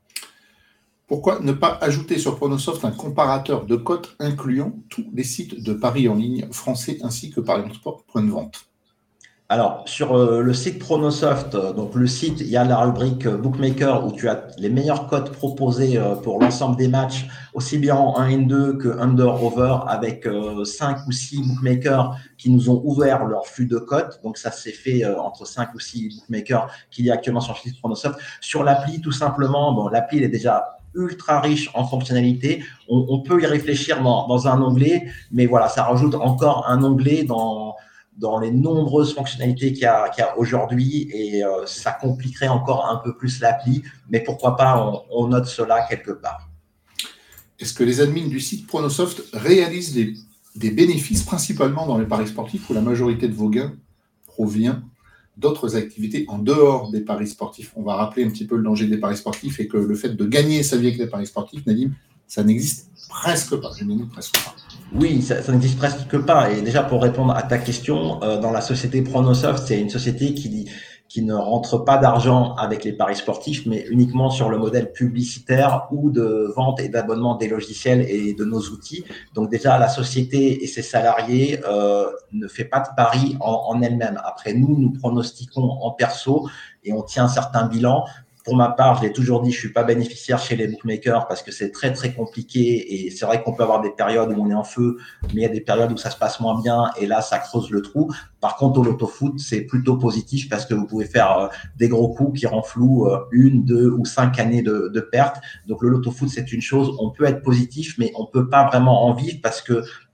Pourquoi ne pas ajouter sur Pronosoft un comparateur de cotes incluant tous les sites de paris en ligne français ainsi que Parions Sport point de vente ? Alors, sur le site Pronosoft, donc le site, il y a la rubrique Bookmaker où tu as les meilleures cotes proposées pour l'ensemble des matchs, aussi bien en 1 et 2 que under-over, avec 5 ou 6 bookmakers qui nous ont ouvert leur flux de cotes. Donc, ça s'est fait entre 5 ou 6 bookmakers qu'il y a actuellement sur le site Pronosoft. Sur l'appli, tout simplement, bon, l'appli elle est déjà ultra riche en fonctionnalités. On peut y réfléchir dans un onglet, mais voilà, ça rajoute encore un onglet dans les nombreuses fonctionnalités qu'il y a aujourd'hui, et ça compliquerait encore un peu plus l'appli, mais pourquoi pas, on note cela quelque part. Est-ce que les admins du site Pronosoft réalisent des bénéfices principalement dans les paris sportifs, où la majorité de vos gains provient d'autres activités en dehors des paris sportifs ? On va rappeler un petit peu le danger des paris sportifs et que le fait de gagner sa vie avec les paris sportifs, Nadim, ça n'existe presque pas. Je n'ai presque pas. Oui, ça n'existe presque pas. Et déjà, pour répondre à ta question, dans la société Pronosoft, c'est une société qui ne rentre pas d'argent avec les paris sportifs, mais uniquement sur le modèle publicitaire ou de vente et d'abonnement des logiciels et de nos outils. Donc déjà, la société et ses salariés ne fait pas de paris en elle-même. Après, nous pronostiquons en perso et on tient un certain bilan. Pour ma part, je l'ai toujours dit, je suis pas bénéficiaire chez les bookmakers parce que c'est très, très compliqué, et c'est vrai qu'on peut avoir des périodes où on est en feu, mais il y a des périodes où ça se passe moins bien et là, ça creuse le trou. Par contre, au loto-foot, c'est plutôt positif parce que vous pouvez faire des gros coups qui renflouent 1, 2 ou 5 années de pertes. Donc, le loto-foot, c'est une chose. On peut être positif, mais on peut pas vraiment en vivre parce que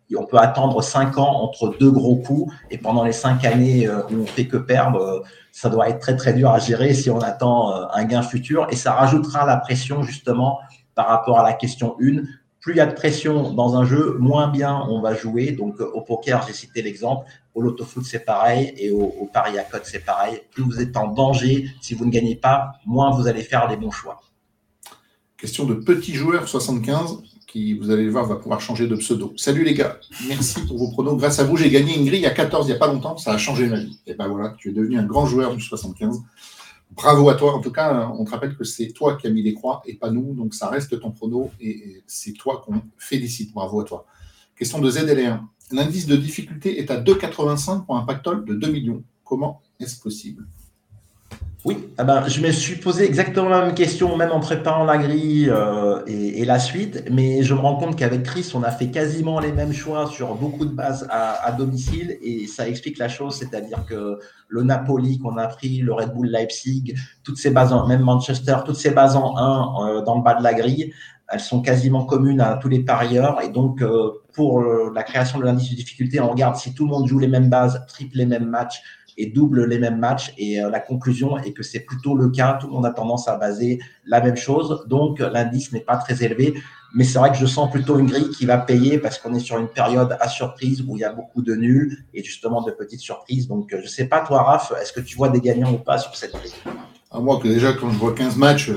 on peut attendre 5 ans entre 2 gros coups, et pendant les 5 années où on fait que perdre, ça doit être très très dur à gérer si on attend un gain futur, et ça rajoutera la pression justement par rapport à la question 1. Plus il y a de pression dans un jeu, moins bien on va jouer. Donc au poker, j'ai cité l'exemple, au loto-foot c'est pareil, et au pari à cote c'est pareil. Plus vous êtes en danger, si vous ne gagnez pas, moins vous allez faire les bons choix. Question de petit joueur 75 qui, vous allez voir, va pouvoir changer de pseudo. Salut les gars, merci pour vos pronos. Grâce à vous, j'ai gagné une grille à 14 il n'y a pas longtemps, ça a changé ma vie. Et ben voilà, tu es devenu un grand joueur du 75. Bravo à toi. En tout cas, on te rappelle que c'est toi qui as mis les croix et pas nous, donc ça reste ton prono et c'est toi qu'on félicite. Bravo à toi. Question de ZL1. L'indice de difficulté est à 2,85 pour un pactole de 2 millions. Comment est-ce possible ? Oui, je me suis posé exactement la même question, même en préparant la grille et la suite, mais je me rends compte qu'avec Chris, on a fait quasiment les mêmes choix sur beaucoup de bases à domicile, et ça explique la chose, c'est-à-dire que le Napoli qu'on a pris, le Red Bull Leipzig, toutes ces bases, même Manchester, toutes ces bases en 1 dans le bas de la grille, elles sont quasiment communes à tous les parieurs, et donc pour la création de l'indice de difficulté, on regarde si tout le monde joue les mêmes bases, triple les mêmes matchs, et double les mêmes matchs, et la conclusion est que c'est plutôt le cas. Tout le monde a tendance à baser la même chose, donc l'indice n'est pas très élevé, mais c'est vrai que je sens plutôt une grille qui va payer parce qu'on est sur une période à surprise où il y a beaucoup de nuls et justement de petites surprises. Donc je ne sais pas toi Raph, est-ce que tu vois des gagnants ou pas sur cette grille? Moi que déjà quand je vois 15 matchs,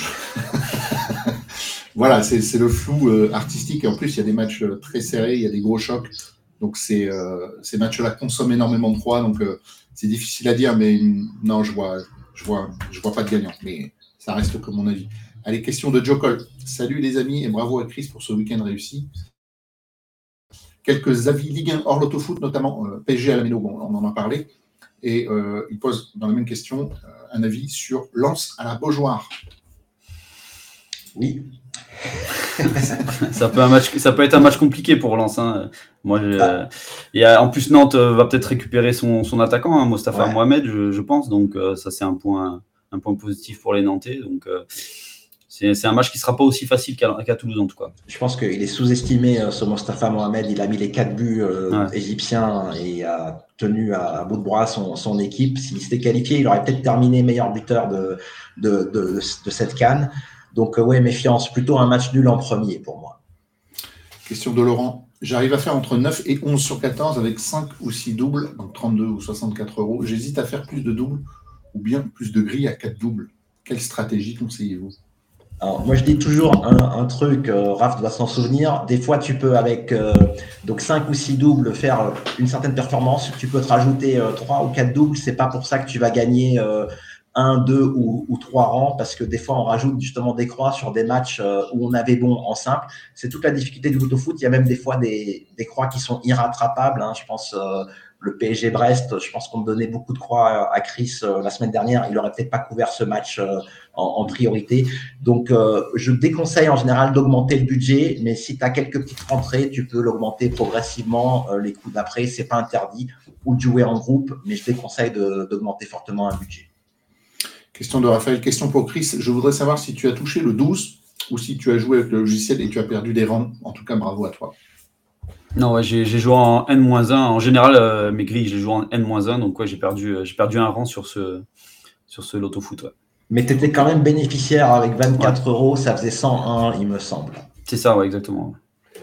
voilà, c'est le flou artistique, et en plus il y a des matchs très serrés, il y a des gros chocs, donc ces matchs-là consomment énormément de croix, donc c'est difficile à dire, mais non, je vois pas de gagnant, mais ça reste que mon avis. Allez, question de Joe Cole. Salut les amis et bravo à Chris pour ce week-end réussi. Quelques avis Ligue 1 hors loto-foot, notamment PSG à la Méno, on en a parlé, et il pose dans la même question un avis sur Lens à la Beaujoire. Oui. ça peut être un match compliqué pour Lens. Hein. Moi, en plus, Nantes va peut-être récupérer son attaquant, hein, Mostafa Mohamed, je pense. Donc, ça, c'est un point positif pour les Nantais. Donc, c'est un match qui ne sera pas aussi facile qu'à Toulouse, en tout cas. Je pense qu'il est sous-estimé, ce Mostafa Mohamed. Il a mis les 4 buts égyptiens et a tenu à bout de bras son équipe. S'il s'était qualifié, il aurait peut-être terminé meilleur buteur de cette CAN. Donc, méfiance. Plutôt un match nul en premier pour moi. Question de Laurent. J'arrive à faire entre 9 et 11 sur 14 avec 5 ou 6 doubles, donc 32 ou 64 €. J'hésite à faire plus de doubles ou bien plus de grilles à 4 doubles. Quelle stratégie conseillez-vous ? Alors, moi, je dis toujours un truc, Raph doit s'en souvenir. Des fois, tu peux, avec donc 5 ou 6 doubles, faire une certaine performance. Tu peux te rajouter 3 ou 4 doubles. C'est pas pour ça que tu vas gagner 1, 2 ou 3 rangs, parce que des fois, on rajoute justement des croix sur des matchs où on avait bon en simple. C'est toute la difficulté du loto-foot. Il y a même des fois des croix qui sont irrattrapables. Hein. Je pense le PSG-Brest, je pense qu'on donnait beaucoup de croix à Chris la semaine dernière. Il n'aurait peut-être pas couvert ce match en priorité. Donc, je déconseille en général d'augmenter le budget, mais si tu as quelques petites rentrées, tu peux l'augmenter progressivement les coups d'après. Ce n'est pas interdit, ou de jouer en groupe, mais je déconseille d'augmenter fortement un budget. Question de Raphaël. Question pour Chris. Je voudrais savoir si tu as touché le 12 ou si tu as joué avec le logiciel et tu as perdu des rangs. En tout cas, bravo à toi. Non, j'ai joué en N-1. En général, mes grilles, je les joue en N-1. Donc, j'ai perdu un rang sur ce loto-foot. Ouais. Mais tu étais quand même bénéficiaire avec 24 €. Ça faisait 101, il me semble. C'est ça, ouais, exactement.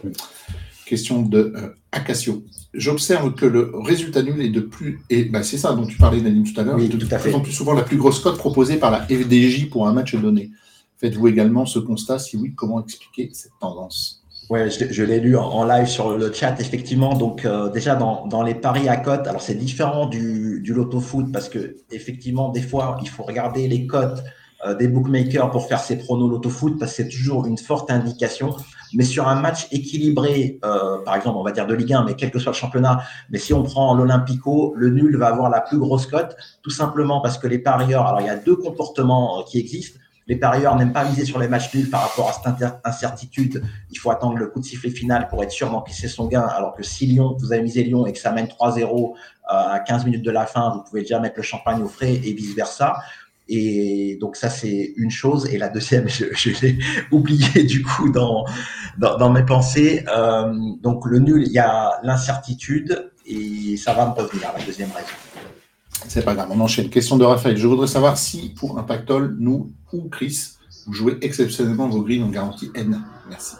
Question de Acacio. J'observe que le résultat nul est de plus... c'est ça dont tu parlais, Nadim, tout à l'heure. Oui, de tout à fait. plus en plus souvent la plus grosse cote proposée par la FDJ pour un match donné. Faites-vous également ce constat? Si oui, comment expliquer cette tendance? Ouais, je l'ai lu en live sur le chat, effectivement. Donc, déjà, dans les paris à cote, alors c'est différent du loto-foot parce que, effectivement, des fois, il faut regarder les cotes des bookmakers pour faire ses pronos loto-foot parce que c'est toujours une forte indication. Mais sur un match équilibré, par exemple, on va dire de Ligue 1, mais quel que soit le championnat, mais si on prend l'Olympico, le nul va avoir la plus grosse cote, tout simplement parce que les parieurs, alors il y a 2 comportements qui existent. Les parieurs n'aiment pas miser sur les matchs nuls par rapport à cette incertitude. Il faut attendre le coup de sifflet final pour être sûr d'encaisser son gain. Alors que si vous avez misé Lyon et que ça mène 3-0 à 15 minutes de la fin, vous pouvez déjà mettre le champagne au frais et vice-versa. Et donc ça, c'est une chose. Et la deuxième, je l'ai oublié du coup dans mes pensées. Donc le nul, il y a l'incertitude et ça va me revenir, la deuxième raison. C'est pas grave, on enchaîne. Question de Raphaël. Je voudrais savoir si, pour un pactole, nous ou Chris, vous jouez exceptionnellement vos grilles en garantie N. Merci.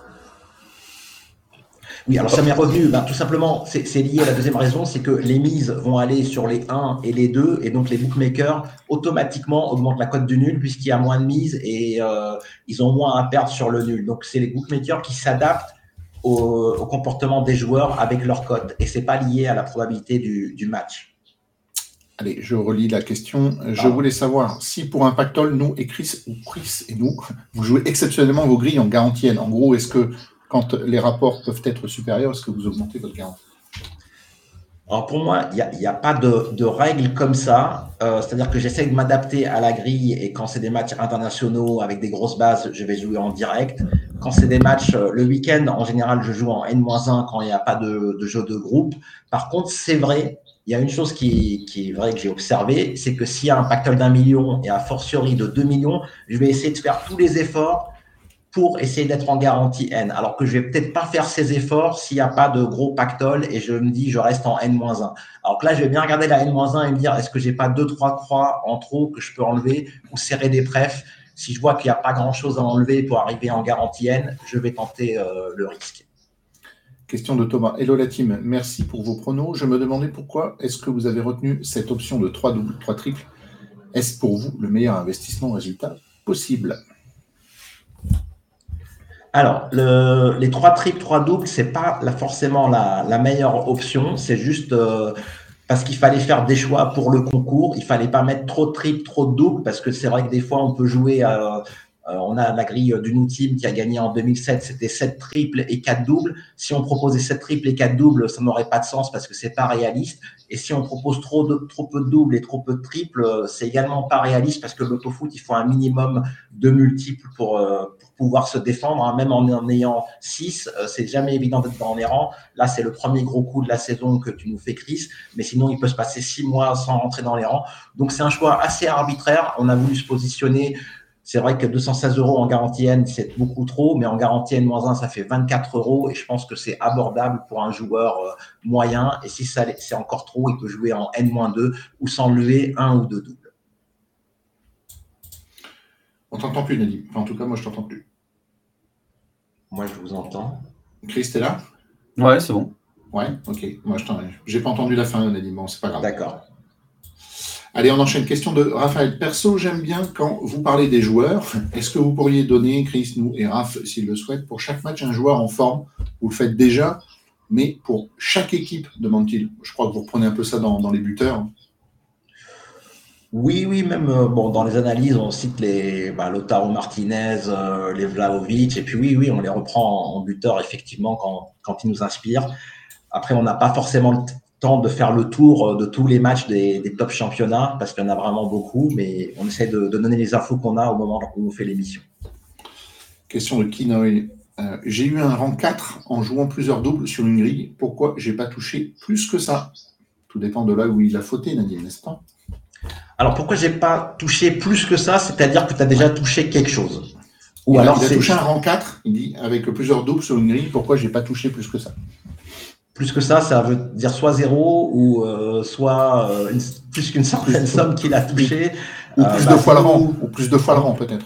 Oui, alors ça m'est revenu, tout simplement, c'est lié à la deuxième raison, c'est que les mises vont aller sur les 1 et les 2, et donc les bookmakers automatiquement augmentent la cote du nul puisqu'il y a moins de mises et ils ont moins à perdre sur le nul. Donc c'est les bookmakers qui s'adaptent au comportement des joueurs avec leur cote, et c'est pas lié à la probabilité du match. Allez, je relis la question. Je voulais savoir si pour un pactole, nous et Chris, ou Chris et nous, vous jouez exceptionnellement vos grilles en garantie N. En gros, est-ce que quand les rapports peuvent être supérieurs, est-ce que vous augmentez votre garantie? Alors pour moi, il n'y a pas de règles comme ça. C'est-à-dire que j'essaie de m'adapter à la grille et quand c'est des matchs internationaux avec des grosses bases, je vais jouer en direct. Quand c'est des matchs le week-end, en général, je joue en N-1 quand il n'y a pas de jeu de groupe. Par contre, c'est vrai, il y a une chose qui est vraie que j'ai observée, c'est que s'il y a un pactole d'1 million et a fortiori de 2 millions, je vais essayer de faire tous les efforts pour essayer d'être en garantie N. Alors que je vais peut-être pas faire ces efforts s'il n'y a pas de gros pactole et je me dis je reste en N-1. Alors que là, je vais bien regarder la N-1 et me dire est-ce que j'ai pas 2-3 croix en trop que je peux enlever ou serrer des prefs. Si je vois qu'il n'y a pas grand-chose à enlever pour arriver en garantie N, je vais tenter le risque. Question de Thomas. Hello la team, merci pour vos pronos. Je me demandais pourquoi est-ce que vous avez retenu cette option de 3 doubles, 3 triples. Est-ce pour vous le meilleur investissement résultat possible? Alors, les 3 triples, 3 doubles, c'est pas forcément la meilleure option. C'est juste parce qu'il fallait faire des choix pour le concours. Il fallait pas mettre trop de triples, trop de doubles, parce que c'est vrai que des fois, on peut jouer. On a la grille du New Team qui a gagné en 2007, c'était 7 triples et 4 doubles. Si on proposait 7 triples et 4 doubles, ça n'aurait pas de sens parce que c'est pas réaliste. Et si on propose trop peu de doubles et trop peu de triples, c'est également pas réaliste parce que l'autofoot, il faut un minimum de multiples pour pouvoir se défendre. Même en ayant 6, c'est jamais évident d'être dans les rangs. Là, c'est le premier gros coup de la saison que tu nous fais, Chris. Mais sinon, il peut se passer 6 mois sans rentrer dans les rangs. Donc, c'est un choix assez arbitraire. On a voulu se positionner. C'est vrai que 216 € en garantie N, c'est beaucoup trop, mais en garantie N-1, ça fait 24 € et je pense que c'est abordable pour un joueur moyen. Et si c'est encore trop, il peut jouer en N-2 ou s'enlever 1 ou 2 doubles. On t'entend plus, Nadim. Enfin, en tout cas, moi, je t'entends plus. Moi, je vous entends. Chris, t'es là? Ouais, c'est bon. Ouais, ok. Moi, j'ai pas entendu la fin, Nadim. Bon, c'est pas grave. D'accord. Allez, on enchaîne. Question de Raphaël. Perso, j'aime bien quand vous parlez des joueurs. Est-ce que vous pourriez donner, Chris, nous et Raph, s'il le souhaite, pour chaque match, un joueur en forme? Vous le faites déjà, mais pour chaque équipe, demande-t-il. Je crois que vous reprenez un peu ça dans les buteurs. Oui, même dans les analyses, on cite les Lautaro Martinez, les Vlahovic, et puis oui, on les reprend en buteur, effectivement, quand ils nous inspirent. Après, on n'a pas forcément le temps de faire le tour de tous les matchs des top championnats parce qu'il y en a vraiment beaucoup, mais on essaie de donner les infos qu'on a au moment où on fait l'émission. Question de Kinoy. J'ai eu un rang 4 en jouant plusieurs doubles sur une grille. Pourquoi j'ai pas touché plus que ça? Tout dépend de là où il a fauté, Nadim, n'est-ce pas? Alors, pourquoi j'ai pas touché plus que ça? C'est-à-dire que tu as déjà touché quelque chose. Ou alors, il a touché un rang 4, il dit, avec plusieurs doubles sur une grille. Pourquoi j'ai pas touché plus que ça? Plus que ça veut dire soit 0 ou soit plus qu'une certaine somme qu'il a touché. Ou plus de fois le rang. Ou plus de fois le rang, peut-être.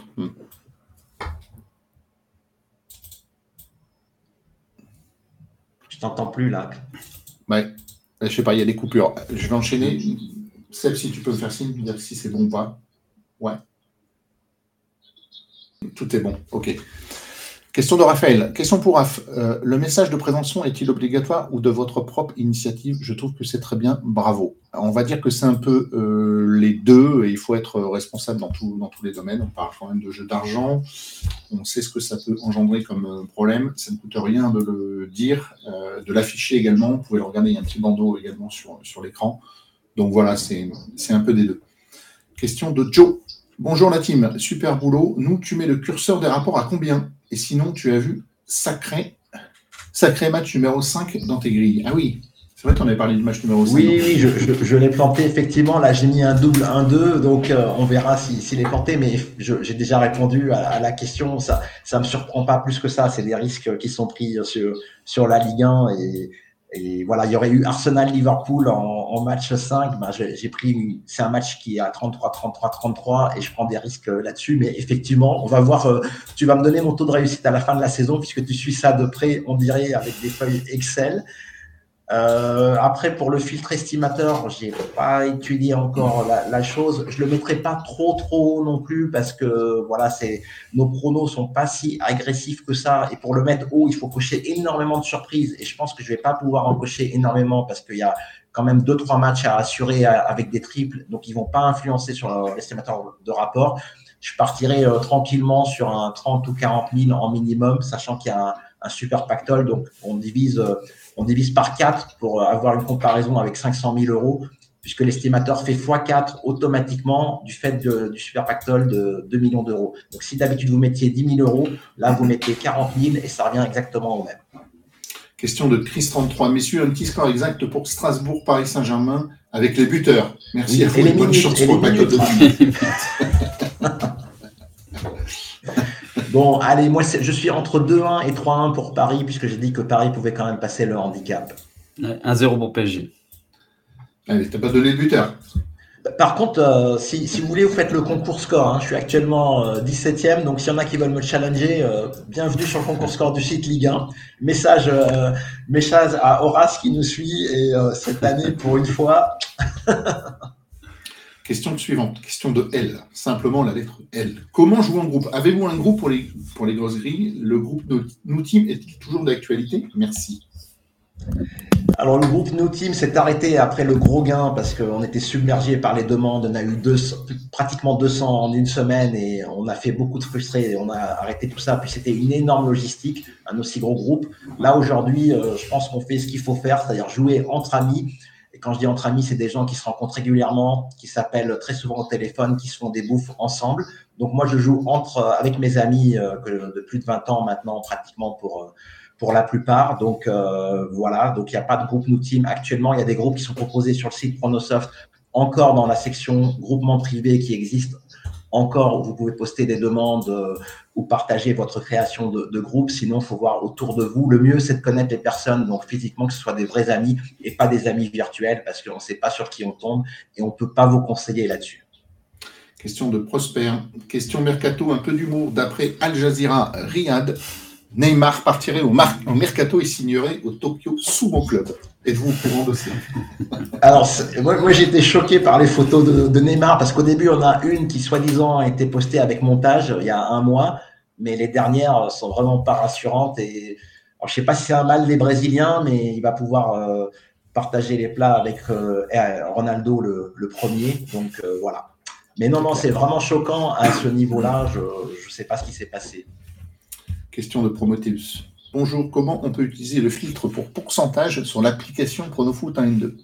Je t'entends plus, là. Ouais. Je sais pas, il y a des coupures. Je vais enchaîner. Seb, si tu peux me faire signe, dire si c'est bon ou pas. Ouais. Tout est bon. OK. Question de Raphaël. Question pour Raph. Le message de prévention est-il obligatoire ou de votre propre initiative? Je trouve que c'est très bien. Bravo. On va dire que c'est un peu les deux et il faut être responsable dans tous les domaines. On parle quand même de jeu d'argent. On sait ce que ça peut engendrer comme problème. Ça ne coûte rien de le dire, de l'afficher également. Vous pouvez le regarder. Il y a un petit bandeau également sur l'écran. Donc voilà, c'est un peu des deux. Question de Joe. Bonjour la team. Super boulot. Nous, tu mets le curseur des rapports à combien? Et sinon, tu as vu sacré match numéro 5 dans tes grilles. Ah oui, C'est vrai, tu en avais parlé du match numéro 5. Oui, je l'ai planté, effectivement. Là, j'ai mis un double 1-2, donc on verra s'il est planté, mais j'ai déjà répondu à la question. Ça me surprend pas plus que ça. C'est des risques qui sont pris sur la Ligue 1 et voilà, il y aurait eu Arsenal-Liverpool en match 5. Ben, c'est un match qui est à 33 et je prends des risques là-dessus. Mais effectivement, on va voir. Tu vas me donner mon taux de réussite à la fin de la saison puisque tu suis ça de près, on dirait, avec des feuilles Excel. Après, pour le filtre estimateur, j'ai pas étudié encore la chose. Je le mettrai pas trop haut non plus parce que voilà, nos pronos sont pas si agressifs que ça. Et pour le mettre haut, il faut cocher énormément de surprises. Et je pense que je vais pas pouvoir en cocher énormément parce qu'il y a quand même 2-3 matchs à assurer avec des triples, donc ils vont pas influencer sur l'estimateur de rapport. Je partirai tranquillement sur un 30 ou 40 000 en minimum, sachant qu'il y a un super pactole, donc on divise par 4 pour avoir une comparaison avec 500 000 euros, puisque l'estimateur fait x4 automatiquement du fait du super pactole de 2 millions d'euros. Donc, si d'habitude vous mettiez 10 000 euros, là, vous mettez 40 000 et ça revient exactement au même. Question de Chris33. Messieurs, un petit score exact pour Strasbourg-Paris Saint-Germain avec les buteurs. Merci oui, à vous. Bonne chance pour le pactole de 10 000. Bon, allez, moi, je suis entre 2-1 et 3-1 pour Paris, puisque j'ai dit que Paris pouvait quand même passer le handicap. 1-0 pour PSG. Allez, t'as pas donné le buteur. Par contre, si vous voulez, vous faites le concours score. Hein. Je suis actuellement 17e, donc s'il y en a qui veulent me challenger, bienvenue sur le concours score du site Ligue 1. Message à Horace qui nous suit, et cette année, pour une fois... Question suivante, question de L, simplement la lettre L. Comment jouer en groupe? Avez-vous un groupe pour les grosses grilles? Le groupe Nous Team est-il toujours d'actualité? Merci. Alors le groupe Nous Team s'est arrêté après le gros gain parce qu'on était submergé par les demandes. On a eu pratiquement 200 en une semaine et on a fait beaucoup de frustrés et on a arrêté tout ça. Puis c'était une énorme logistique, un aussi gros groupe. Là aujourd'hui, je pense qu'on fait ce qu'il faut faire, c'est-à-dire jouer entre amis. Et quand je dis entre amis, c'est des gens qui se rencontrent régulièrement, qui s'appellent très souvent au téléphone, qui se font des bouffes ensemble. Donc moi, je joue avec mes amis de plus de 20 ans maintenant, pratiquement pour la plupart. Donc voilà, donc il n'y a pas de groupe Nous Team actuellement. Il y a des groupes qui sont proposés sur le site Pronosoft, encore dans la section groupement privé qui existe. Encore, vous pouvez poster des demandes ou partager votre création de groupe. Sinon, il faut voir autour de vous. Le mieux, c'est de connaître les personnes, donc physiquement, que ce soit des vrais amis et pas des amis virtuels, parce qu'on ne sait pas sur qui on tombe et on ne peut pas vous conseiller là-dessus. Question de Prosper. Question mercato, un peu d'humour. D'après Al Jazeera Riyad, Neymar partirait au mercato et signerait au Tokyo Sumo Club. Êtes-vous au courant de ça? Alors, moi j'ai été choqué par les photos de Neymar parce qu'au début, on a une qui, soi-disant, a été postée avec montage il y a un mois, mais les dernières sont vraiment pas rassurantes. Et alors, je sais pas si c'est un mal des Brésiliens, mais il va pouvoir partager les plats avec Ronaldo le premier. Donc, voilà. Mais non, c'est vraiment choquant à ce niveau-là. Je ne sais pas ce qui s'est passé. Question de Prometheus. Bonjour, comment on peut utiliser le filtre pour pourcentage sur l'application Pronofoot 1 et 2?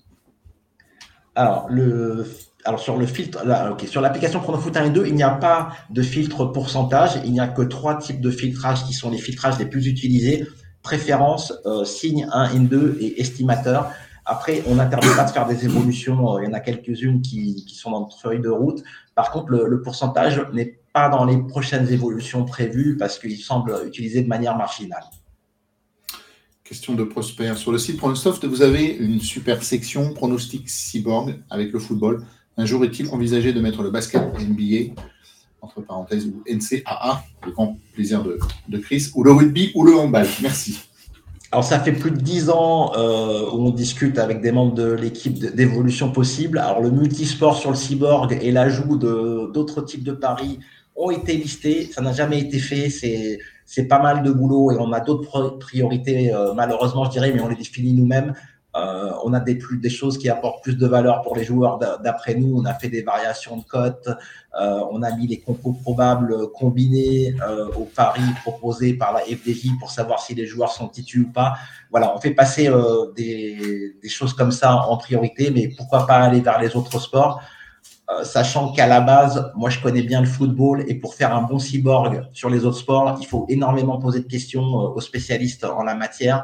Alors sur le filtre, sur l'application Pronofoot 1 et 2, il n'y a pas de filtre pourcentage. Il n'y a que 3 types de filtrage qui sont les filtrages les plus utilisés: préférence, signe 1 et 2 et estimateur. Après, on n'interdit pas de faire des évolutions. Il y en a quelques-unes qui sont dans notre feuille de route. Par contre, le pourcentage n'est pas dans les prochaines évolutions prévues parce qu'il semble utilisé de manière marginale. Question de Prosper. Sur le site Pronosoft, vous avez une super section pronostic cyborg avec le football. Un jour est-il envisagé de mettre le basket NBA, entre parenthèses, ou NCAA, le grand plaisir de Chris, ou le rugby ou le handball? Merci. Alors, ça fait plus de 10 ans où on discute avec des membres de l'équipe d'évolution possible. Alors, le multisport sur le cyborg et l'ajout d'autres types de paris ont été listés. Ça n'a jamais été fait. C'est pas mal de boulot et on a d'autres priorités, malheureusement, je dirais, mais on les définit nous-mêmes. On a des choses qui apportent plus de valeur pour les joueurs d'après nous. On a fait des variations de cotes. On a mis les compos probables combinés aux paris proposés par la FDJ pour savoir si les joueurs sont titus ou pas. Voilà, on fait passer des choses comme ça en priorité, mais pourquoi pas aller vers les autres sports, sachant qu'à la base, moi je connais bien le football et pour faire un bon cyborg sur les autres sports, il faut énormément poser de questions aux spécialistes en la matière.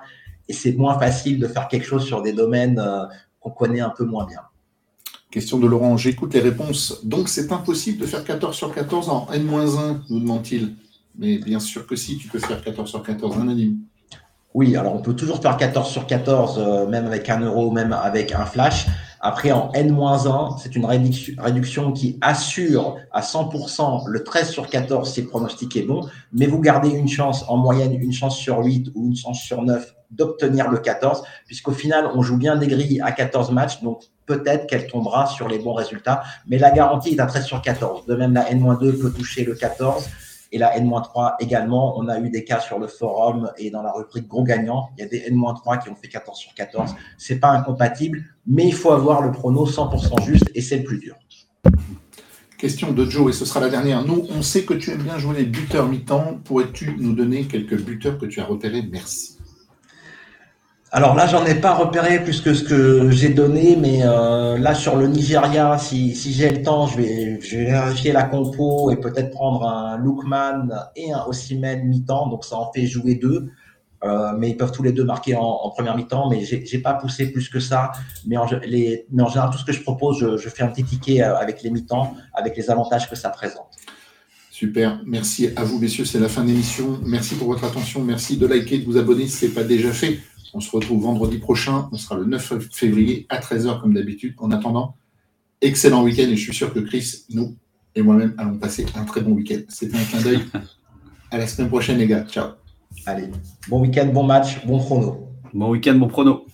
et c'est moins facile de faire quelque chose sur des domaines qu'on connaît un peu moins bien. Question de Laurent, j'écoute les réponses. Donc, c'est impossible de faire 14 sur 14 en N-1, nous demande-t-il. Mais bien sûr que si, tu peux faire 14 sur 14, Nadim. Oui, alors on peut toujours faire 14 sur 14, même avec 1 euro, même avec un flash. Après, en N-1, c'est une réduction qui assure à 100% le 13 sur 14 si le pronostic est bon, mais vous gardez une chance, en moyenne, une chance sur 8 ou une chance sur 9 d'obtenir le 14, puisqu'au final, on joue bien des grilles à 14 matchs, donc peut-être qu'elle tombera sur les bons résultats, mais la garantie est à 13 sur 14. De même, la N-2 peut toucher le 14. Et la N-3 également, on a eu des cas sur le forum et dans la rubrique gros gagnants. Il y a des N-3 qui ont fait 14 sur 14. Ce n'est pas incompatible, mais il faut avoir le prono 100% juste et c'est le plus dur. Question de Joe, et ce sera la dernière. Nous, on sait que tu aimes bien jouer les buteurs mi-temps. Pourrais-tu nous donner quelques buteurs que tu as repérés? Merci. Alors là, j'en ai pas repéré plus que ce que j'ai donné, mais là sur le Nigeria, si j'ai le temps, je vais vérifier la compo et peut-être prendre un Lookman et un Osimhen mi-temps, donc ça en fait jouer 2. Mais ils peuvent tous les deux marquer en première mi-temps, mais j'ai pas poussé plus que ça. Mais en général, tout ce que je propose, je fais un petit ticket avec les mi-temps, avec les avantages que ça présente. Super, merci à vous messieurs, c'est la fin de l'émission. Merci pour votre attention, merci de liker, de vous abonner si ce n'est pas déjà fait. On se retrouve vendredi prochain, on sera le 9 février à 13h comme d'habitude. En attendant, excellent week-end et je suis sûr que Chris, nous et moi-même allons passer un très bon week-end. C'était un clin d'œil. À la semaine prochaine les gars, ciao. Allez, bon week-end, bon match, bon prono. Bon week-end, bon prono.